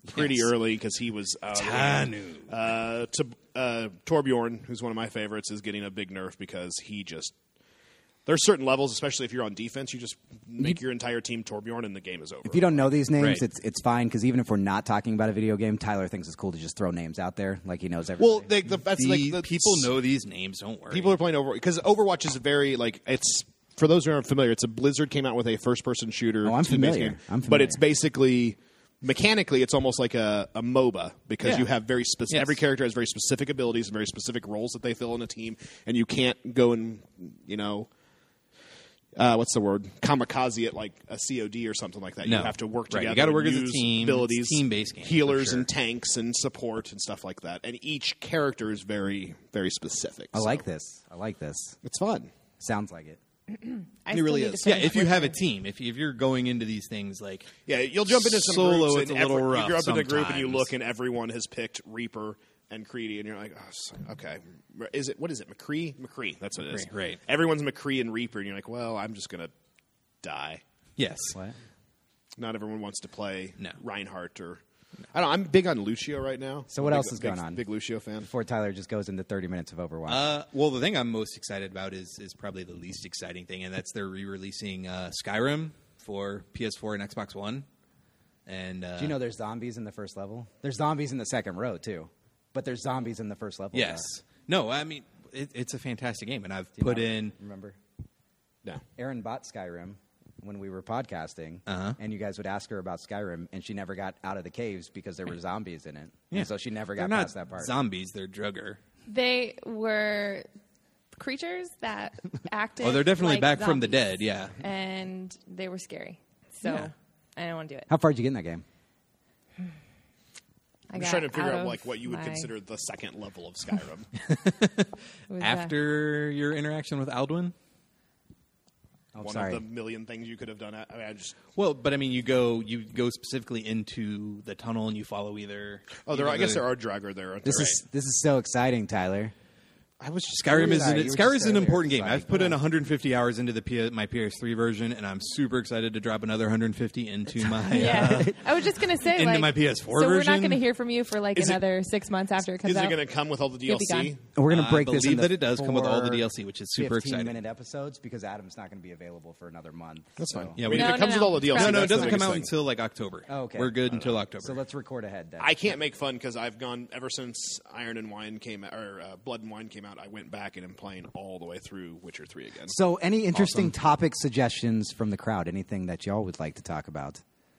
pretty Yes. early because he was Tanu. Torbjorn, who's one of my favorites, is getting a big nerf because he just. There's certain levels, especially if you're on defense, you just make your entire team Torbjorn and the game is over. If you don't know these names, Right. it's fine because even if we're not talking about a video game, Tyler thinks it's cool to just throw names out there like he knows everything. Well, that's the People know these names. Don't worry. People are playing Overwatch because Overwatch is very it's for those who aren't familiar. It's a Blizzard came out with a first-person shooter. Oh, I'm team-based familiar. game. I'm But familiar. it's basically mechanically, it's almost like a MOBA because Yeah. you have very specific. Yes. Every character has very specific abilities and very specific roles that they fill in a team, and you can't go and what's the word? Kamikaze it like a COD or something like that. No. You have to work Right. together. You gotta and work as a use team. Abilities, It's team-based game, for healers sure. and tanks and support and stuff like that. And each character is very, very specific. I So like this. I like this. It's fun. Sounds like it. I It still really need to is. Yeah, finish if you with have a it. team, if you're going into these things like Yeah, you'll jump into some Solo, groups it's and a little rough you jump into a group and you sometimes. look and everyone has picked Reaper and Creedy and you're like, okay, what is it? McCree, that's what it is. McCree, right. Everyone's McCree and Reaper and you're like, well, I'm just gonna die. yes, What? Not everyone wants to play No. Reinhardt or I don't know. I'm big on Lucio right now. So what I'm a else big- is going big- on? Big Lucio fan. Before Tyler just goes into 30 minutes of Overwatch. Well, the thing I'm most excited about is probably the least exciting thing, and that's they're re-releasing Skyrim for PS4 and Xbox One. And Do you know there's zombies in the first level? There's zombies in the second row, too. But there's zombies in the first level. yes, no, I mean it's a fantastic game, and I've Do you put not in. Remember? No. Aaron bought Skyrim when we were podcasting, Uh-huh. and you guys would ask her about Skyrim, and she never got out of the caves because there were zombies in it. Yeah. And so she never They're got not past that part. zombies; they're drugger. They were creatures that acted. Oh, they're definitely like back from the zombies. dead. Yeah, And they were scary. So Yeah. I didn't want to do it. How far did you get in that game? I I'm got just trying to figure out of like what you would my- consider the second level of Skyrim. it was, after your interaction with Alduin. Oh, One sorry. of the million things you could have done. I mean, I just Well, but I mean, you go specifically into the tunnel and you follow either. I guess there are Dragger there. Aren't This there? is so exciting, Tyler. I was just Skyrim is Sorry, you were Skyrim just is an earlier important game. excited. I've put in 150 hours into my PS3 version, and I'm super excited to drop another 150 into my Yeah, I was just gonna say into like my PS4 So we're not version? going to hear from you for like Is it- another 6 months after it comes Is it out. going to come with all the You'll be DLC? gone. And we're going to break I this believe into that it does come with all the 4 DLC, which is super exciting. 15-minute episodes because Adam's not going to be available for another month. That's fine. Yeah, I mean, No, if it comes no, with all the no. DLC, No, it that's the doesn't come biggest out thing. until like October. Oh, okay. We're good until October. So let's record ahead then. I can't make fun because I've gone ever since Iron and Wine came out, or Blood and Wine came out. I went back and am playing all the way through Witcher 3 again. So, any interesting topic suggestions from the crowd? Anything that y'all would like to talk about?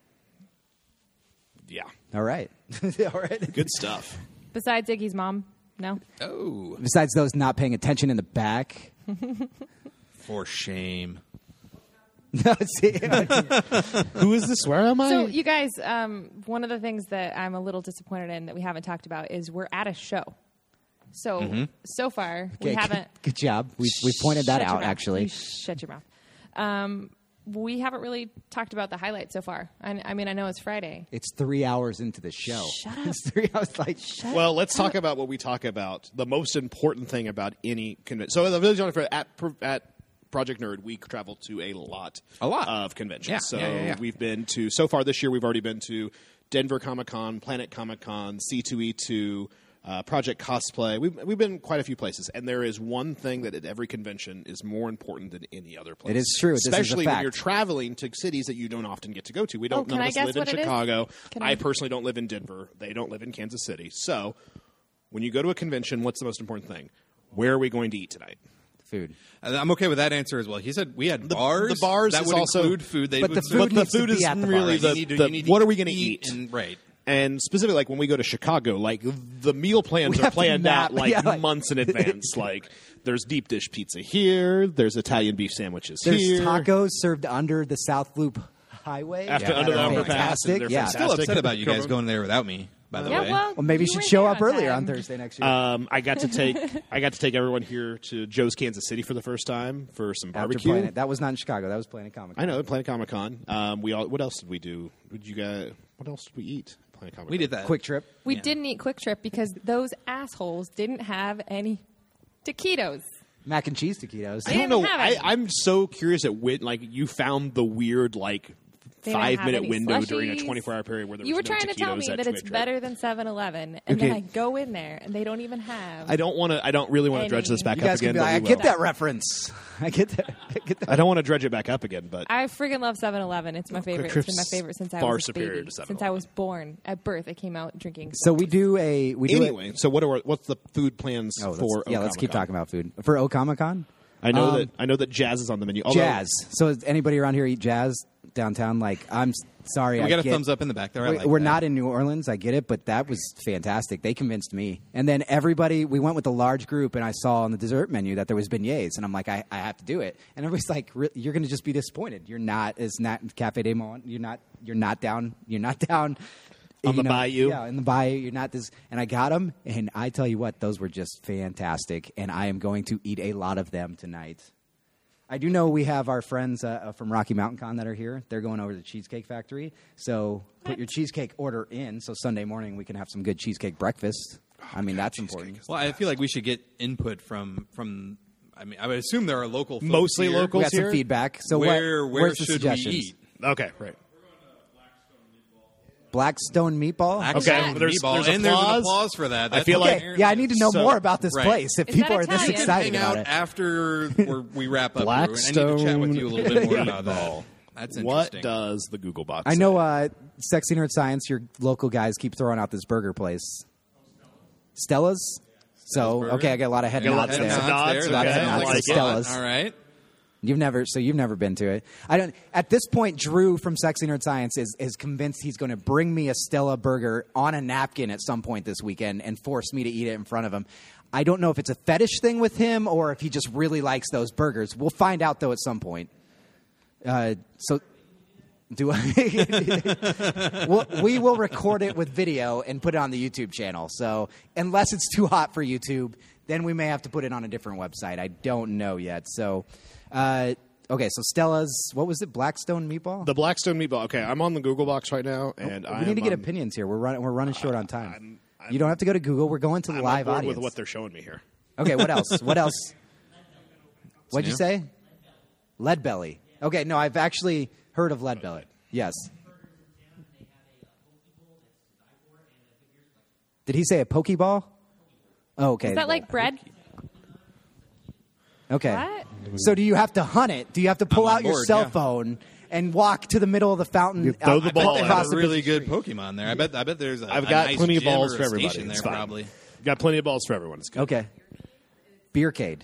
Yeah, All right. All right. good stuff. Besides Iggy's mom, no. Oh, Besides those not paying attention in the back. for shame. No, see, Who is this? Where am I? So you guys, one of the things that I'm a little disappointed in that we haven't talked about is we're at a show. So so far we okay, haven't. Good job. We pointed that Shut your out, mouth. actually. You shut your mouth. We haven't really talked about the highlights so far. I mean, I know it's Friday. It's 3 hours into the show. Shut up. It's 3 hours. Like, Well, let's talk about what we talk about. The most important thing about any convention. So, the Village on at Project Nerd, we travel to a lot of conventions. Yeah, So yeah. we've been to so far this year. We've already been to Denver Comic Con, Planet Comic Con, C2E2. Project Cosplay. We've been quite a few places, and there is one thing that at every convention is more important than any other place. It is true. This is a especially when fact. you're traveling to cities that you don't often get to go to. We don't. can None I of us guess live in what it is? Chicago. Can I I- personally don't live in Denver. They don't live in Kansas City. So, when you go to a convention, what's the most important thing? Where are we going to eat tonight? food. I'm okay with that answer as well. He said we had bars. the bars that is would also- include food. They But the would- food But the needs to food be is at the really bar. the- you the- need what to are we gonna eat? And, right. And specifically, like when we go to Chicago, like the meal plans We are have to planned map- out like yeah, like- months in advance. Like there's deep dish pizza here. There's Italian beef sandwiches There's here. tacos served under the South Loop Highway. After that under the are overpass. fantastic. They're Yeah. fantastic. Still upset about you guys going there without me. By the Yeah, way, well, Well, maybe you you should weren't show there up on earlier time. on Thursday next year. I got to take everyone here to Joe's Kansas City for the first time for some After barbecue. Planet. That was not in Chicago. That was Planet Comic. I know, Planet Comic Con. What else did we do? What else did we eat? Planet Comic. we did that. Quick Trip. We Yeah. didn't eat Quick Trip because those assholes didn't have any taquitos. Mac and cheese taquitos. I don't didn't know. have it. I'm so curious at when like you found the weird like They don't have 5-minute any window during a slushies. 24-hour period where there You was were no trying to tell taquitos me at that it's Twitch, better right? than 7-Eleven, and then Okay. I go in there and they don't even have. I don't really want to dredge this back You up guys can again. be but like, we I get will. that reference. I get that. I don't want to dredge it back up again, but I friggin' love 7-Eleven. It's my favorite. It's been my favorite since I far was a superior baby. to 7-Eleven. Since I was born at birth, I came out drinking. So we do a anyway. So what's the food plans Oh, for? let's keep Okamacon? talking about food for Okamacon. I know that jazz is on the menu. Although, Jazz. So does anybody around here eat jazz downtown? Like, I'm sorry. We I got a get- thumbs up in the back there. I like We're that. not in New Orleans. I get it, but that was fantastic. They convinced me. And then we went with a large group, and I saw on the dessert menu that there was beignets, and I'm like, I have to do it. And everybody's like, you're going to just be disappointed. You're not. It's not Cafe des Moines. You're not down. You're not down. On the bayou? Yeah, in the bayou. You're not this. And I got them, and I tell you what, those were just fantastic. And I am going to eat a lot of them tonight. I do know we have our friends from Rocky Mountain Con that are here. They're going over to the Cheesecake Factory. So put your cheesecake order in so Sunday morning we can have some good cheesecake breakfast. I mean, that's important. Well, I feel like we should get input from. I mean, I would assume there are local, folks Mostly here. local. We got some here? feedback. So Where where's the should we suggestions? eat? Okay, right. Blackstone Meatball? Blackstone there's meatball, an and there's an applause. applause for that. I feel Okay, like- yeah, I need to know So- more about this Right. place. If Is people that are this Italian? excited hang about out it. after we wrap up. Blackstone I need to chat with you a little bit more about that. Meatball. That's What interesting. does the Google box? I say? know Sexy Nerd Science, your local guys keep throwing out this burger place. Stella's? So, Burger. okay, I got a lot of head Got a lot nods of there. head nods, there. okay. Lot of head I nods like to it. Stella's. All right. You've never been to it. I don't. At this point, Drew from Sexy Nerd Science is convinced he's going to bring me a Stella burger on a napkin at some point this weekend and force me to eat it in front of him. I don't know if it's a fetish thing with him or if he just really likes those burgers. We'll find out though at some point. So, do I? we will record it with video and put it on the YouTube channel. So, unless it's too hot for YouTube, then we may have to put it on a different website. I don't know yet. So. Okay, so Stella's, what was it? Blackstone Meatball? The Blackstone Meatball. Okay, I'm on the Google box right now, and we need to get opinions here. We're running short on time. You don't have to go to Google. We're going to the I'm live on board audience. with what they're showing me here. Okay, what else? What else? What'd you new? say? Lead Belly. Okay, no, I've actually heard of Lead Belly. Yes. Did he say a Pokeball? Oh, okay. Is that like bread? Okay. What? So do you have to hunt it? Do you have to pull I'm on out your board, cell yeah. phone and walk to the middle of the fountain? You throw the ball at across a the really busy good street? Pokemon there. I bet there's a I've got nice plenty of gym balls or for a everybody. station It's there, fine. probably. Got plenty of balls for everyone. It's good. Okay. Beercade.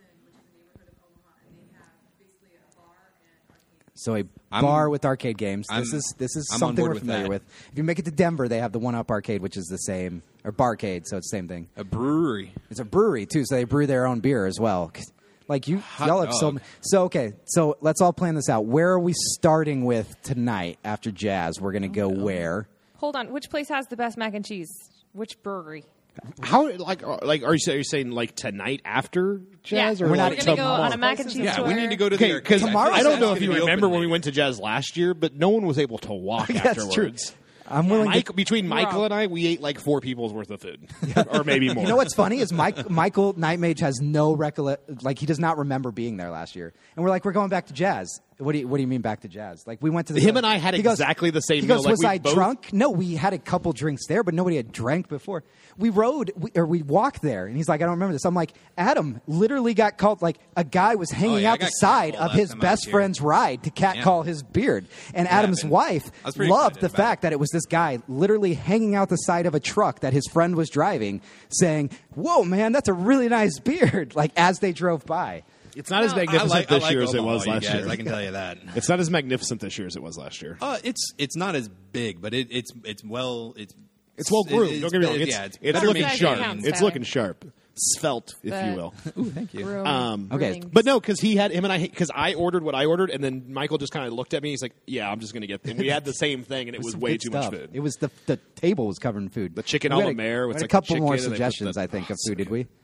So a bar with arcade games. This is I'm on something board we're with familiar that. with. If you make it to Denver, they have the One Up Arcade, which is the same, or Barcade, so it's the same thing. A brewery. It's a brewery too, so they brew their own beer as well. Like y'all have dog. so okay. So let's all plan this out. Where are we starting with tonight after Jazz? We're gonna go where? Hold on. Which place has the best mac and cheese? Which brewery? How are you saying like tonight after Jazz Yeah. or We're not like We're gonna go tomorrow? on a mac and cheese Yeah, tour. we need to go to Okay, the because Tomorrow- I don't know It's if you gonna be remember open when we later. went to Jazz last year, but no one was able to walk That's true. afterwards. I'm willing to. Between Michael Wow. and I, we ate like 4 people's worth of food, or maybe more. You know what's funny is Michael Nightmage has no he does not remember being there last year, and we're like, we're going back to Jazz. What do you mean back to Jazz? Like we went to the, Him and I had he goes- exactly the same He goes, meal, like, was we I both- drunk? No, we had a couple drinks there, but nobody had drank before. We we walked there, and he's like, I don't remember this. I'm like, Adam literally got called. Like a guy was hanging yeah, I out the got side catcalled of last his time I was best here. friend's ride to catcall his beard, and Adam's happened. wife I was pretty loved the excited about fact that it was this guy literally hanging out the side of a truck that his friend was driving, saying, "Whoa, man, that's a really nice beard!" Like as they drove by. It's not as No, I magnificent this year as it Omaha, was you last guys, year. I can tell you that. It's not as magnificent this year as it was last year. It's not as big, but it's well It's well groomed. Don't get me wrong. It's, yeah, it's better looking than sharp. counts, It's Tyler. looking sharp, svelte, if you will. Ooh, thank you. Groom, Okay, grooming. But no, because him and I, because I ordered what I ordered, and then Michael just kind of looked at me. He's like, "Yeah, I'm just going to get." And we had the same thing, and it was Some way good too stuff. much food. It was the table was covered in food. The chicken We a had la mer we with had a like couple chicken, more and they put suggestions, the- I think, of so food. Did good. we?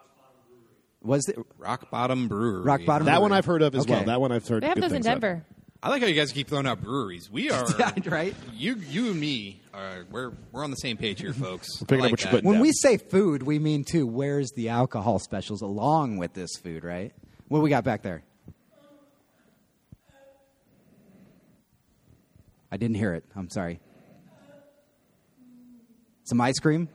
Was it Rock Bottom Brewery. Rock Bottom? That one Brewery? I've heard of as Okay. well. That one I've heard. They have good those in things about. Denver. I like how you guys keep throwing out breweries. We are Yeah, right? You and me are we're on the same page here, folks. picking I up like what you're that. putting When down. we say food, we mean too. Where's the alcohol specials along with this food? Right? What we got back there? I didn't hear it. I'm sorry. Some ice cream?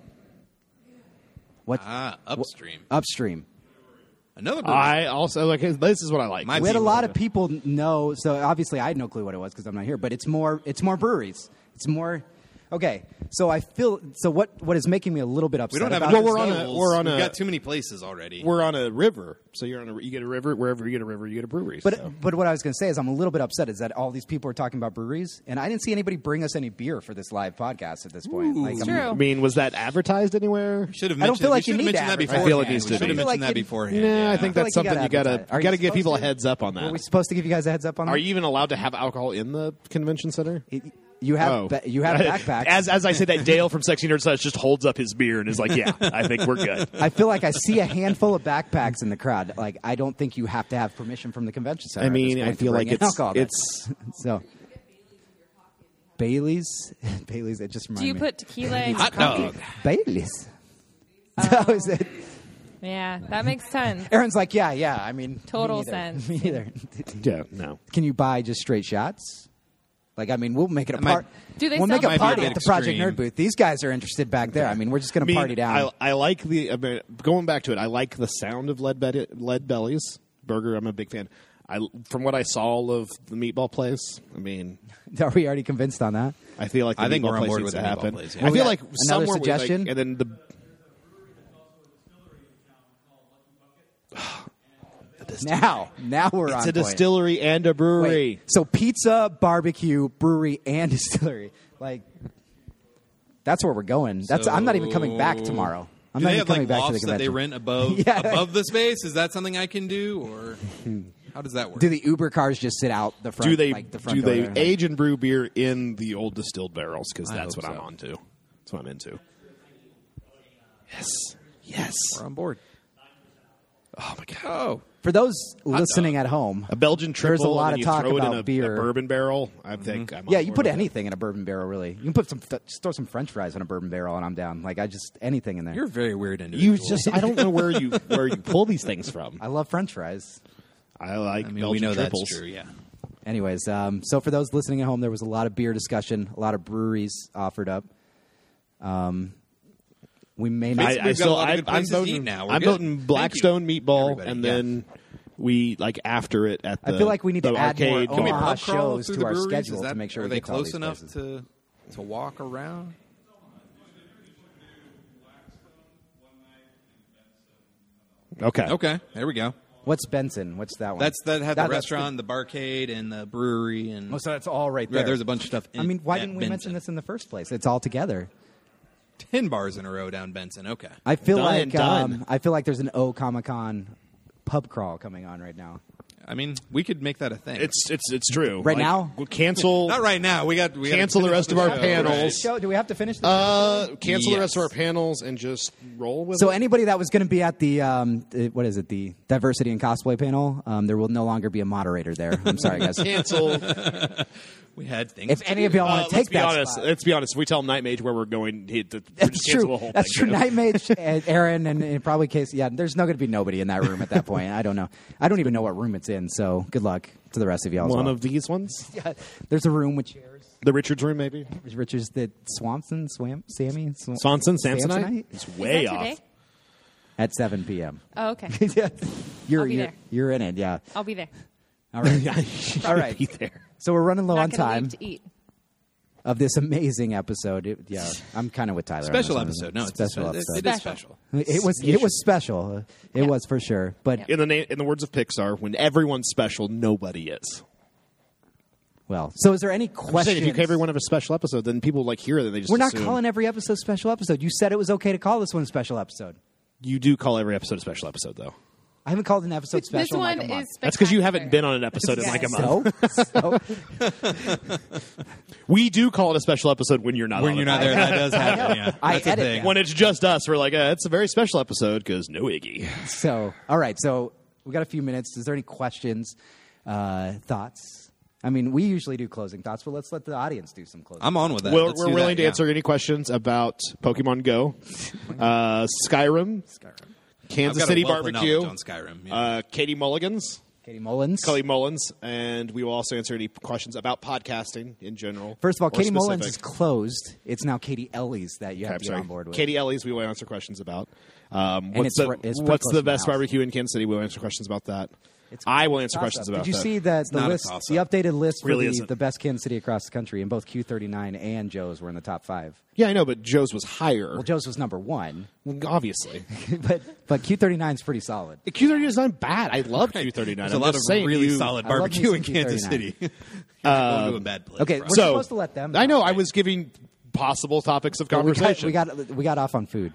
What? Upstream. Upstream. Another brewery. I also like this is what I like. My We had a team lot was of people know, so obviously I had no clue what it was because I'm not here, but it's more breweries. It's more... Okay, so I feel... So what is making me a little bit upset We don't have about enough this- we're on We've a- got too many places already. We're on a river, so you get a river. Wherever you get a river, you get a brewery. But so. but what I was going to say is I'm a little bit upset is that all these people are talking about breweries, and I didn't see anybody bring us any beer for this live podcast at this point. Like, It's I'm- true. I mean, was that advertised anywhere? Should have I don't mentioned, feel like we you should need have to mentioned that advertise. beforehand. I feel it needs to We should be. have I feel mentioned like that you- beforehand. Yeah, I think feel that's like you something you gotta gotta advertise. Are you gotta you give supposed people a to? heads up on that. Are we supposed to give you guys a heads up on that? Are you even allowed to have alcohol in the convention center? You have Oh. you have backpacks. As I say that, Dale from Sexy Nerd Science just holds up his beer and is like, "Yeah, I think we're good." I feel like I see a handful of backpacks in the crowd. Like I don't think you have to have permission from the convention center. I at mean, this I point to feel bring like in alcohol. it's so. Bailey's. It just Do reminded you me. put tequila in your Hot coffee? dog. Bailey's? That was it. Yeah, that makes sense. Aaron's like, yeah. I mean, Total me neither. sense. Me neither. Yeah, no. Can you buy just straight shots? Like, I mean, we'll make it a That might- party. Do they We'll sell make a Might be a party bit at the Project extreme. Nerd booth. These guys are interested back there. I mean, we're just going to party down. I like the going back to it. I like the sound of Lead Belly's burger. I'm a big fan. From what I saw of the meatball place, I mean, Are we already convinced on that? I feel like the I think meatball we're on place board needs with to the meatball happen. place, yeah. I Well, feel we like got another somewhere suggestion? and then the Now we're on it's a point. distillery and a brewery. Wait, so pizza, barbecue, brewery, and distillery. Like, that's where we're going. I'm not even coming back tomorrow. I'm Do not they even have coming like back to the lofts that they convention. rent above Yeah. above the space? Is that something I can do, or how does that work? Do the Uber cars just sit out the front? Do they like the front do door they there? age and brew beer in the old distilled barrels? Because I that's hope what I'm so. on to. That's what I'm into. Yes. We're on board. Oh my god. Oh, For those listening at home, A Belgian triple. There's a lot and then of you talk throw it about in a beer. bourbon barrel. I think. I'm on yeah, you board put with anything in a bourbon barrel. Really, you can put just throw some French fries in a bourbon barrel, and I'm down. Like anything in there. you're a very weird it. individual. You just. I don't know where you pull these things from. I love French fries. I like. I mean, Belgian we know triples. that's true. Yeah. Anyways, so for those listening at home, there was a lot of beer discussion, a lot of breweries offered up. We may not. Basically, we've got a lot of good I'm places to voting. eat now. We're I'm good. voting Thank Blackstone you, Meatball, everybody. and Yeah. then we after it at the. I feel like we need to the add more arcade. Can we Omaha pub crawl shows through to the our breweries? schedule Is to that- make sure are we they get to all close these enough places. to walk around? Okay. Okay, there we go. What's Benson? What's that one? That had the That's restaurant, the barcade, and the brewery, and Oh, so that's all right yeah, there. there's a bunch of stuff. I mean, why at didn't we Benson. mention this in the first place? It's all together. 10 bars in a row down Benson. Okay. I feel Done. I feel like there's an O Comic Con pub crawl coming on right now. I mean, we could make that a thing. It's true. Right now? we'll cancel. not right now. We got Cancel the rest of our panels. Show? Do we have to finish the show? Cancel the rest of Yes. our panels and just roll with So it. anybody that was going to be at the what is it, the diversity and cosplay panel, there will no longer be a moderator there. I'm sorry, guys. Cancel. We had things. If any of y'all want to Let's take be that honest. spot. Let's be honest. If we tell Night Mage where we're going, we'll That's just cancel true. the whole That's thing. true. Night Mage, and Aaron, and probably Casey. Yeah, there's not going to be nobody in that room at that point. I don't know. I don't even know what room it's in. So good luck to the rest of y'all. as One well. of these ones, Yeah, there's a room with chairs. the Richards room, maybe. Richards, the Sammy, Swanson, Samsonite. It's way Is that off. today? at 7 p.m. Oh, okay. you're I'll be there. you're in it. Yeah. I'll be there. All right. Yeah, All right. be there. So we're running low Not on gonna time leave to eat. of this amazing episode. Yeah, I'm kind of with Tyler. on special this one. episode. No, it's special it episode. is special. It was special. It was for sure. But In the words of Pixar, when everyone's special, nobody is. well, so is there any I'm just question? saying, if you everyone have a special episode, then people like hear it and they just We're not assume. calling every episode special episode. You said it was okay to call this one a special episode. You do call every episode a special episode, though. I haven't called an episode special This in one like a month. is That's because you spectacular. haven't been on an episode in like a month. So, We do call it a special episode when you're not When on you're it. not there, that does happen. Yeah, I that's a edit thing. them. When it's just us, we're like, it's a very special episode because no Iggy. so, all right. So we got a few minutes. Is there any questions, thoughts? I mean, we usually do closing thoughts, but let's let the audience do some closing. I'm on with that. We're Let's do willing that, to yeah. answer any questions about Pokemon Go, Skyrim, Kansas I've got City a wealth of Barbecue, knowledge on Skyrim. Yeah. Katie Mulligan's. Katie Mullins. Kelly Mullins, and we will also answer any questions about podcasting in general. First of all, or Katie Mullins is specific. closed. It's now Katie Ellies that you Okay, have I'm to get sorry. on board with. Katie Ellies, we will answer questions about. it's pretty What's close the to my best house. barbecue in Kansas City? We'll answer questions about that. It's I will answer toss-up. questions about Did you that. see that the not a list, toss-up. the updated list for Really the, isn't. the best Kansas City across the country, and both Q39 and Joe's were in the top 5. Yeah, I know, but Joe's was higher. Well, Joe's was number 1, Well, obviously. but Q39 is pretty solid. Q39 is not bad. I love Q39. There's I'm a lot of just saying really you- solid I love barbecue me in some Kansas Q39. City. You're not going to a bad place. Okay, bro. we're supposed to let them. I know. I was giving possible topics of But conversation. we got off on food.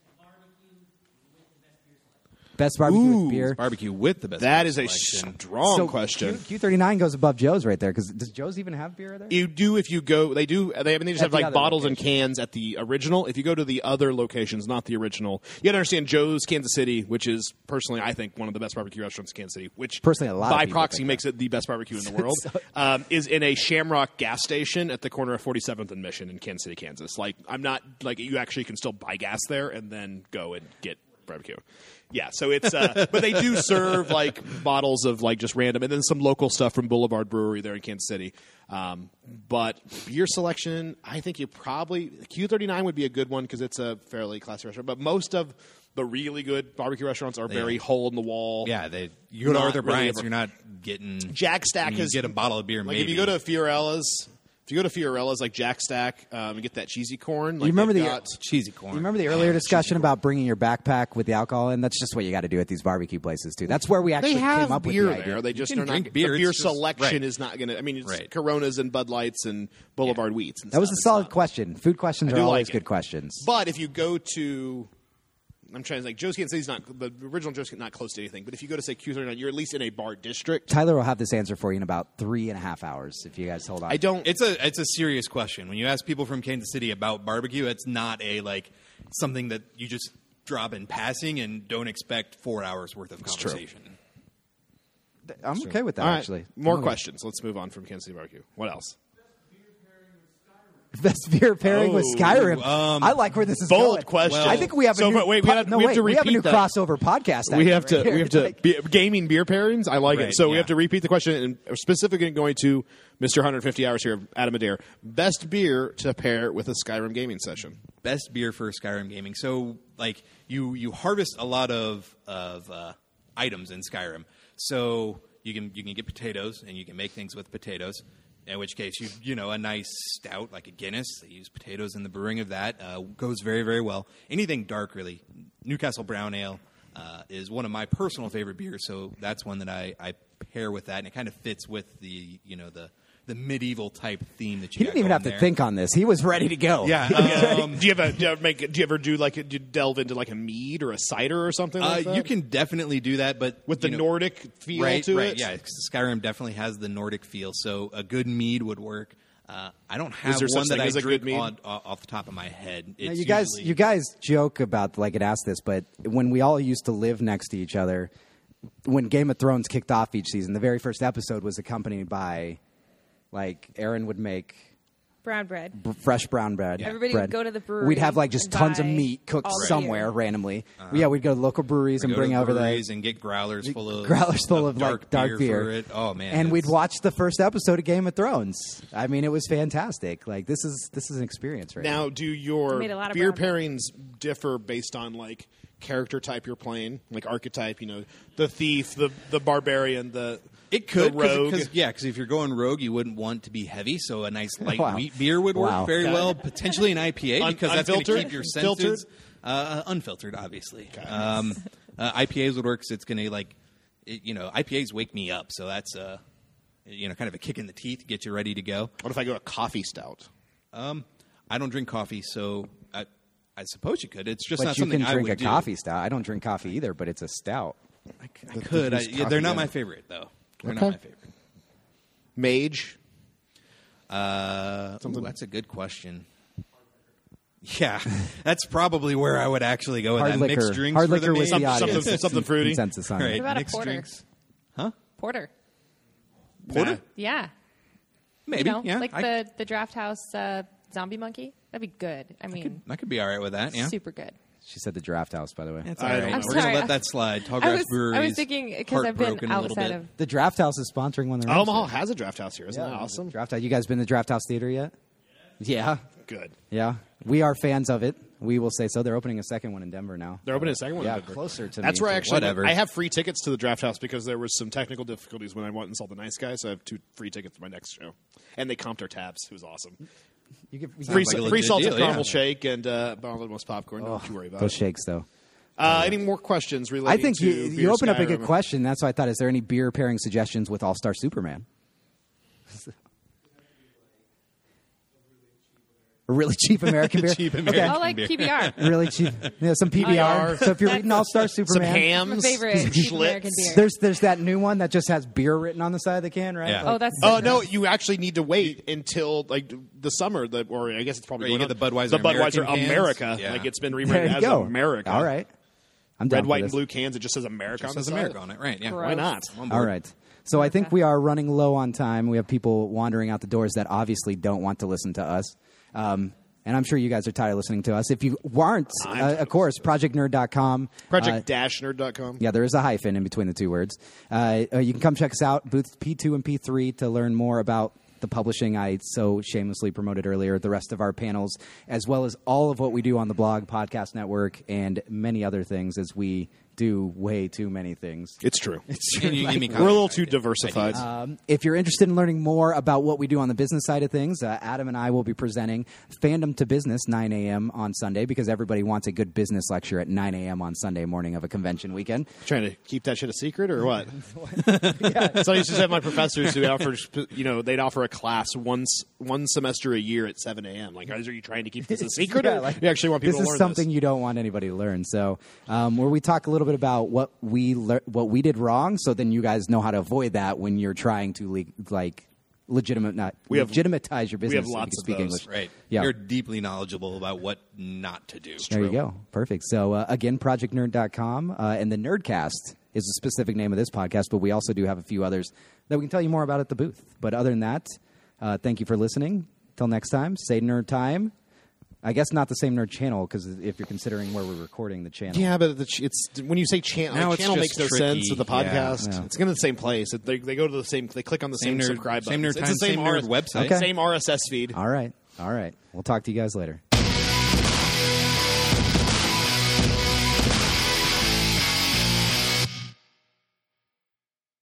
Best barbecue Ooh. with beer. Barbecue with the best. That beer is a selection. strong question. Q39 goes above Joe's right there because does Joe's even have beer there? You do if you go. They do. They just have the like other bottles and location. cans at the original. If you go to the other locations, not the original, you got to understand Joe's Kansas City, which is personally I think one of the best barbecue restaurants in Kansas City. Which Personally, a lot of by people proxy think makes it the best barbecue in the world. Is in a Shamrock gas station at the corner of 47th and Mission in Kansas City, Kansas. Like I'm not like you actually can still buy gas there and then go and get barbecue. Yeah, so it's but they do serve like bottles of like just random and then some local stuff from Boulevard Brewery there in Kansas City. But beer selection, I think you probably Q39 would be a good one because it's a fairly classy restaurant. But most of the really good barbecue restaurants are very hole in the wall. Yeah, you go to Not Arthur really Bryant's, ever- you're not getting Jack Stack I mean, you has get a bottle of beer. like maybe if you go to Fiorella's. If you go to Fiorella's like Jack Stack and get that cheesy corn, like You remember they've the- got, cheesy corn. You remember the earlier discussion about bringing your backpack with the alcohol in? That's just what you got to do at these barbecue places too. That's where we actually they have came up beer with the idea. there. They just can are not. drink beer, The it's beer just- selection right. is not going to. I mean, it's Right. Coronas and Bud Lights and Boulevard Wheats. And That was stuff. a It's solid not- question. Food questions I are do always like it. good questions. But if you go to, I'm trying to think, Joe's Kansas City's not the original Joe's not close to anything. But if you go to say Q39, you're at least in a bar district. Tyler will have this answer for you in about 3.5 hours if you guys hold on. I don't. It's a serious question. When you ask people from Kansas City about barbecue, it's not a like something that you just drop in passing and don't expect 4 hours worth of true. conversation. I'm okay with that All right, actually. more I'm- questions. Let's move on from Kansas City barbecue. What else? Best beer pairing with Oh, Skyrim. I like where this is bold going. question. I think we have So, a new. but wait, we have to we have a repeat new that. crossover podcast. We have actually, to. right We have here. to. Gaming beer pairings. I like Right, it. So we yeah. have to repeat the question, and specifically going to Mr. 150 Hours here, Adam Adair. Best beer to pair with a Skyrim gaming session. Best beer for Skyrim gaming. So like you harvest a lot of items in Skyrim. So you can get potatoes and you can make things with potatoes. In which case, you know, a nice stout like a Guinness. They use potatoes in the brewing of that. Goes very, very well. Anything dark, really. Newcastle Brown Ale is one of my personal favorite beers, so that's one that I pair with that, and it kind of fits with the medieval type theme that you. He got didn't even going have to there. think on this. He was ready to go. Yeah. Do you ever delve into like a mead or a cider or something like that? You can definitely do that, but with the you know, Nordic feel right, to right, it. Yeah, Skyrim definitely has the Nordic feel, so a good mead would work. I don't have there one such that thing I as a drink good mead? off the top of my head. Now, It's you guys joke about like it asked this, but when we all used to live next to each other, when Game of Thrones kicked off each season, the very first episode was accompanied by, like, Aaron would make Brown bread. fresh brown bread. Everybody bread. would go to the brewery We'd have like just and tons of buy meat cooked all the somewhere beer. randomly. Yeah, we'd go to local breweries and go to bring over breweries the and get growlers full of like dark beer. for it. Oh man! And we'd it's- watch the first episode of Game of Thrones. I mean, it was fantastic. Like this is an experience right now. Now, do your Made a lot of beer brown bread. pairings differ based on like character type you're playing, like archetype? You know, the thief, the barbarian, It could, the rogue. because if you're going rogue, you wouldn't want to be heavy, so a nice light Wow. wheat beer would work Wow. very well. Potentially an IPA, because that's going to Unfiltered? keep your Filtered? senses unfiltered, obviously. IPAs would work because it's going to IPAs wake me up, so that's kind of a kick in the teeth, get you ready to go. What if I go a coffee stout? I don't drink coffee, so I suppose you could. It's just But not you something can I drink would a do. coffee stout. I don't drink coffee either, but it's a stout. I could. who's coffee They're not guy? my favorite, though. They're Okay. not my favorite. Mage. Ooh, that's a good question. Yeah, that's probably where I would actually go with Hard that. liquor. Mixed drinks Hard for liquor the was the mage. audience. something fruity. Consensus on Right. it. What about a mixed porter? drinks. Porter. Porter? Yeah. Maybe. You know, yeah. like the Draft House zombie monkey. That'd be good. I mean, I could be all right with that. Yeah. super good. She said the Draft House, by the way. That's all I right. don't We're know. going to sorry. let that slide. I Tallgrass was, Brewery. I was thinking because I've been heartbroken a little outside bit. of. The Draft House is sponsoring one of the Omaha has a Draft House here. Isn't that awesome? Draft House. You guys been to Draft House Theater yet? Yeah. Good. Yeah. We are fans of it. We will say so. They're opening a second one in Denver now. They're opening a second one. Yeah, in Denver. closer to That's me, where I too. actually Whatever. I have free tickets to the Draft House because there was some technical difficulties when I went and saw The Nice Guys. So I have 2 free tickets for my next show, and they comped our tabs. It was awesome. You get, Free, like a free legit salted deal, yeah. caramel shake and bottomless popcorn. Don't you worry about those it. shakes, though. Any more questions relating I think to you Beer opened up a Skyrim? good question. That's why I thought, is there any beer pairing suggestions with All-Star Superman? A really cheap American beer? Cheap Okay. American I like beer. PBR. Really cheap. Yeah, some PBR. So if you're reading All-Star Some Superman, My hams, favorite some cheap Schlitz. American beer. there's that new one that just has beer written on the side of the can, right? Yeah. Oh, that's. Oh no! You actually need to wait until like the summer, or I guess it's probably Right, you going get on. the Budweiser Budweiser American cans. America. Yeah. Like it's been there rebranded you as go. America. All right. I'm down Red, for white, and this. blue cans. It just says America. Just on says the America side. on it, right? Yeah. Gross. Why not? I'm on board. All right. So I think we are running low on time. We have people wandering out the doors that obviously don't want to listen to us. And I'm sure you guys are tired of listening to us. If you weren't, of course, ProjectNerd.com. Project-nerd.com. Yeah, there is a hyphen in between the two words. You can come check us out, booths P2 and P3, to learn more about the publishing I so shamelessly promoted earlier, the rest of our panels, as well as all of what we do on the blog, podcast network, and many other things, as we do way too many things. It's true. And you can give me We're a little comments. too diversified. If you're interested in learning more about what we do on the business side of things, Adam and I will be presenting Fandom to Business 9 a.m. on Sunday, because everybody wants a good business lecture at 9 a.m. on Sunday morning of a convention weekend. Trying to keep that shit a secret or what? So I used to have my professors who offer, they'd offer a class one semester a year at 7 a.m. Like, are you trying to keep this a secret, Yeah, or like, you actually want people this to learn is something you don't want anybody to learn. So, where we talk a little bit about what we did wrong, so then you guys know how to avoid that when you're trying to legitimatize your business. we have if you lots can of speak those. English. Right. Yeah. You're deeply knowledgeable about what not to do. There you go. Perfect. So, again, ProjectNerd.com. And the Nerdcast is the specific name of this podcast, but we also do have a few others that we can tell you more about at the booth. But other than that, thank you for listening. Till next time, say Nerd Time. I guess not the same Nerd Channel, because if you're considering where we're recording the channel. Yeah, but it's when you say channel, Now like, it's channel just makes no tricky. sense with the Yeah. podcast. Yeah. It's going to the same place. They go to the same. They click on the same Same nerd- subscribe same button. nerd It's time, the same same nerd RS website. Okay. Same RSS feed. All right. We'll talk to you guys later.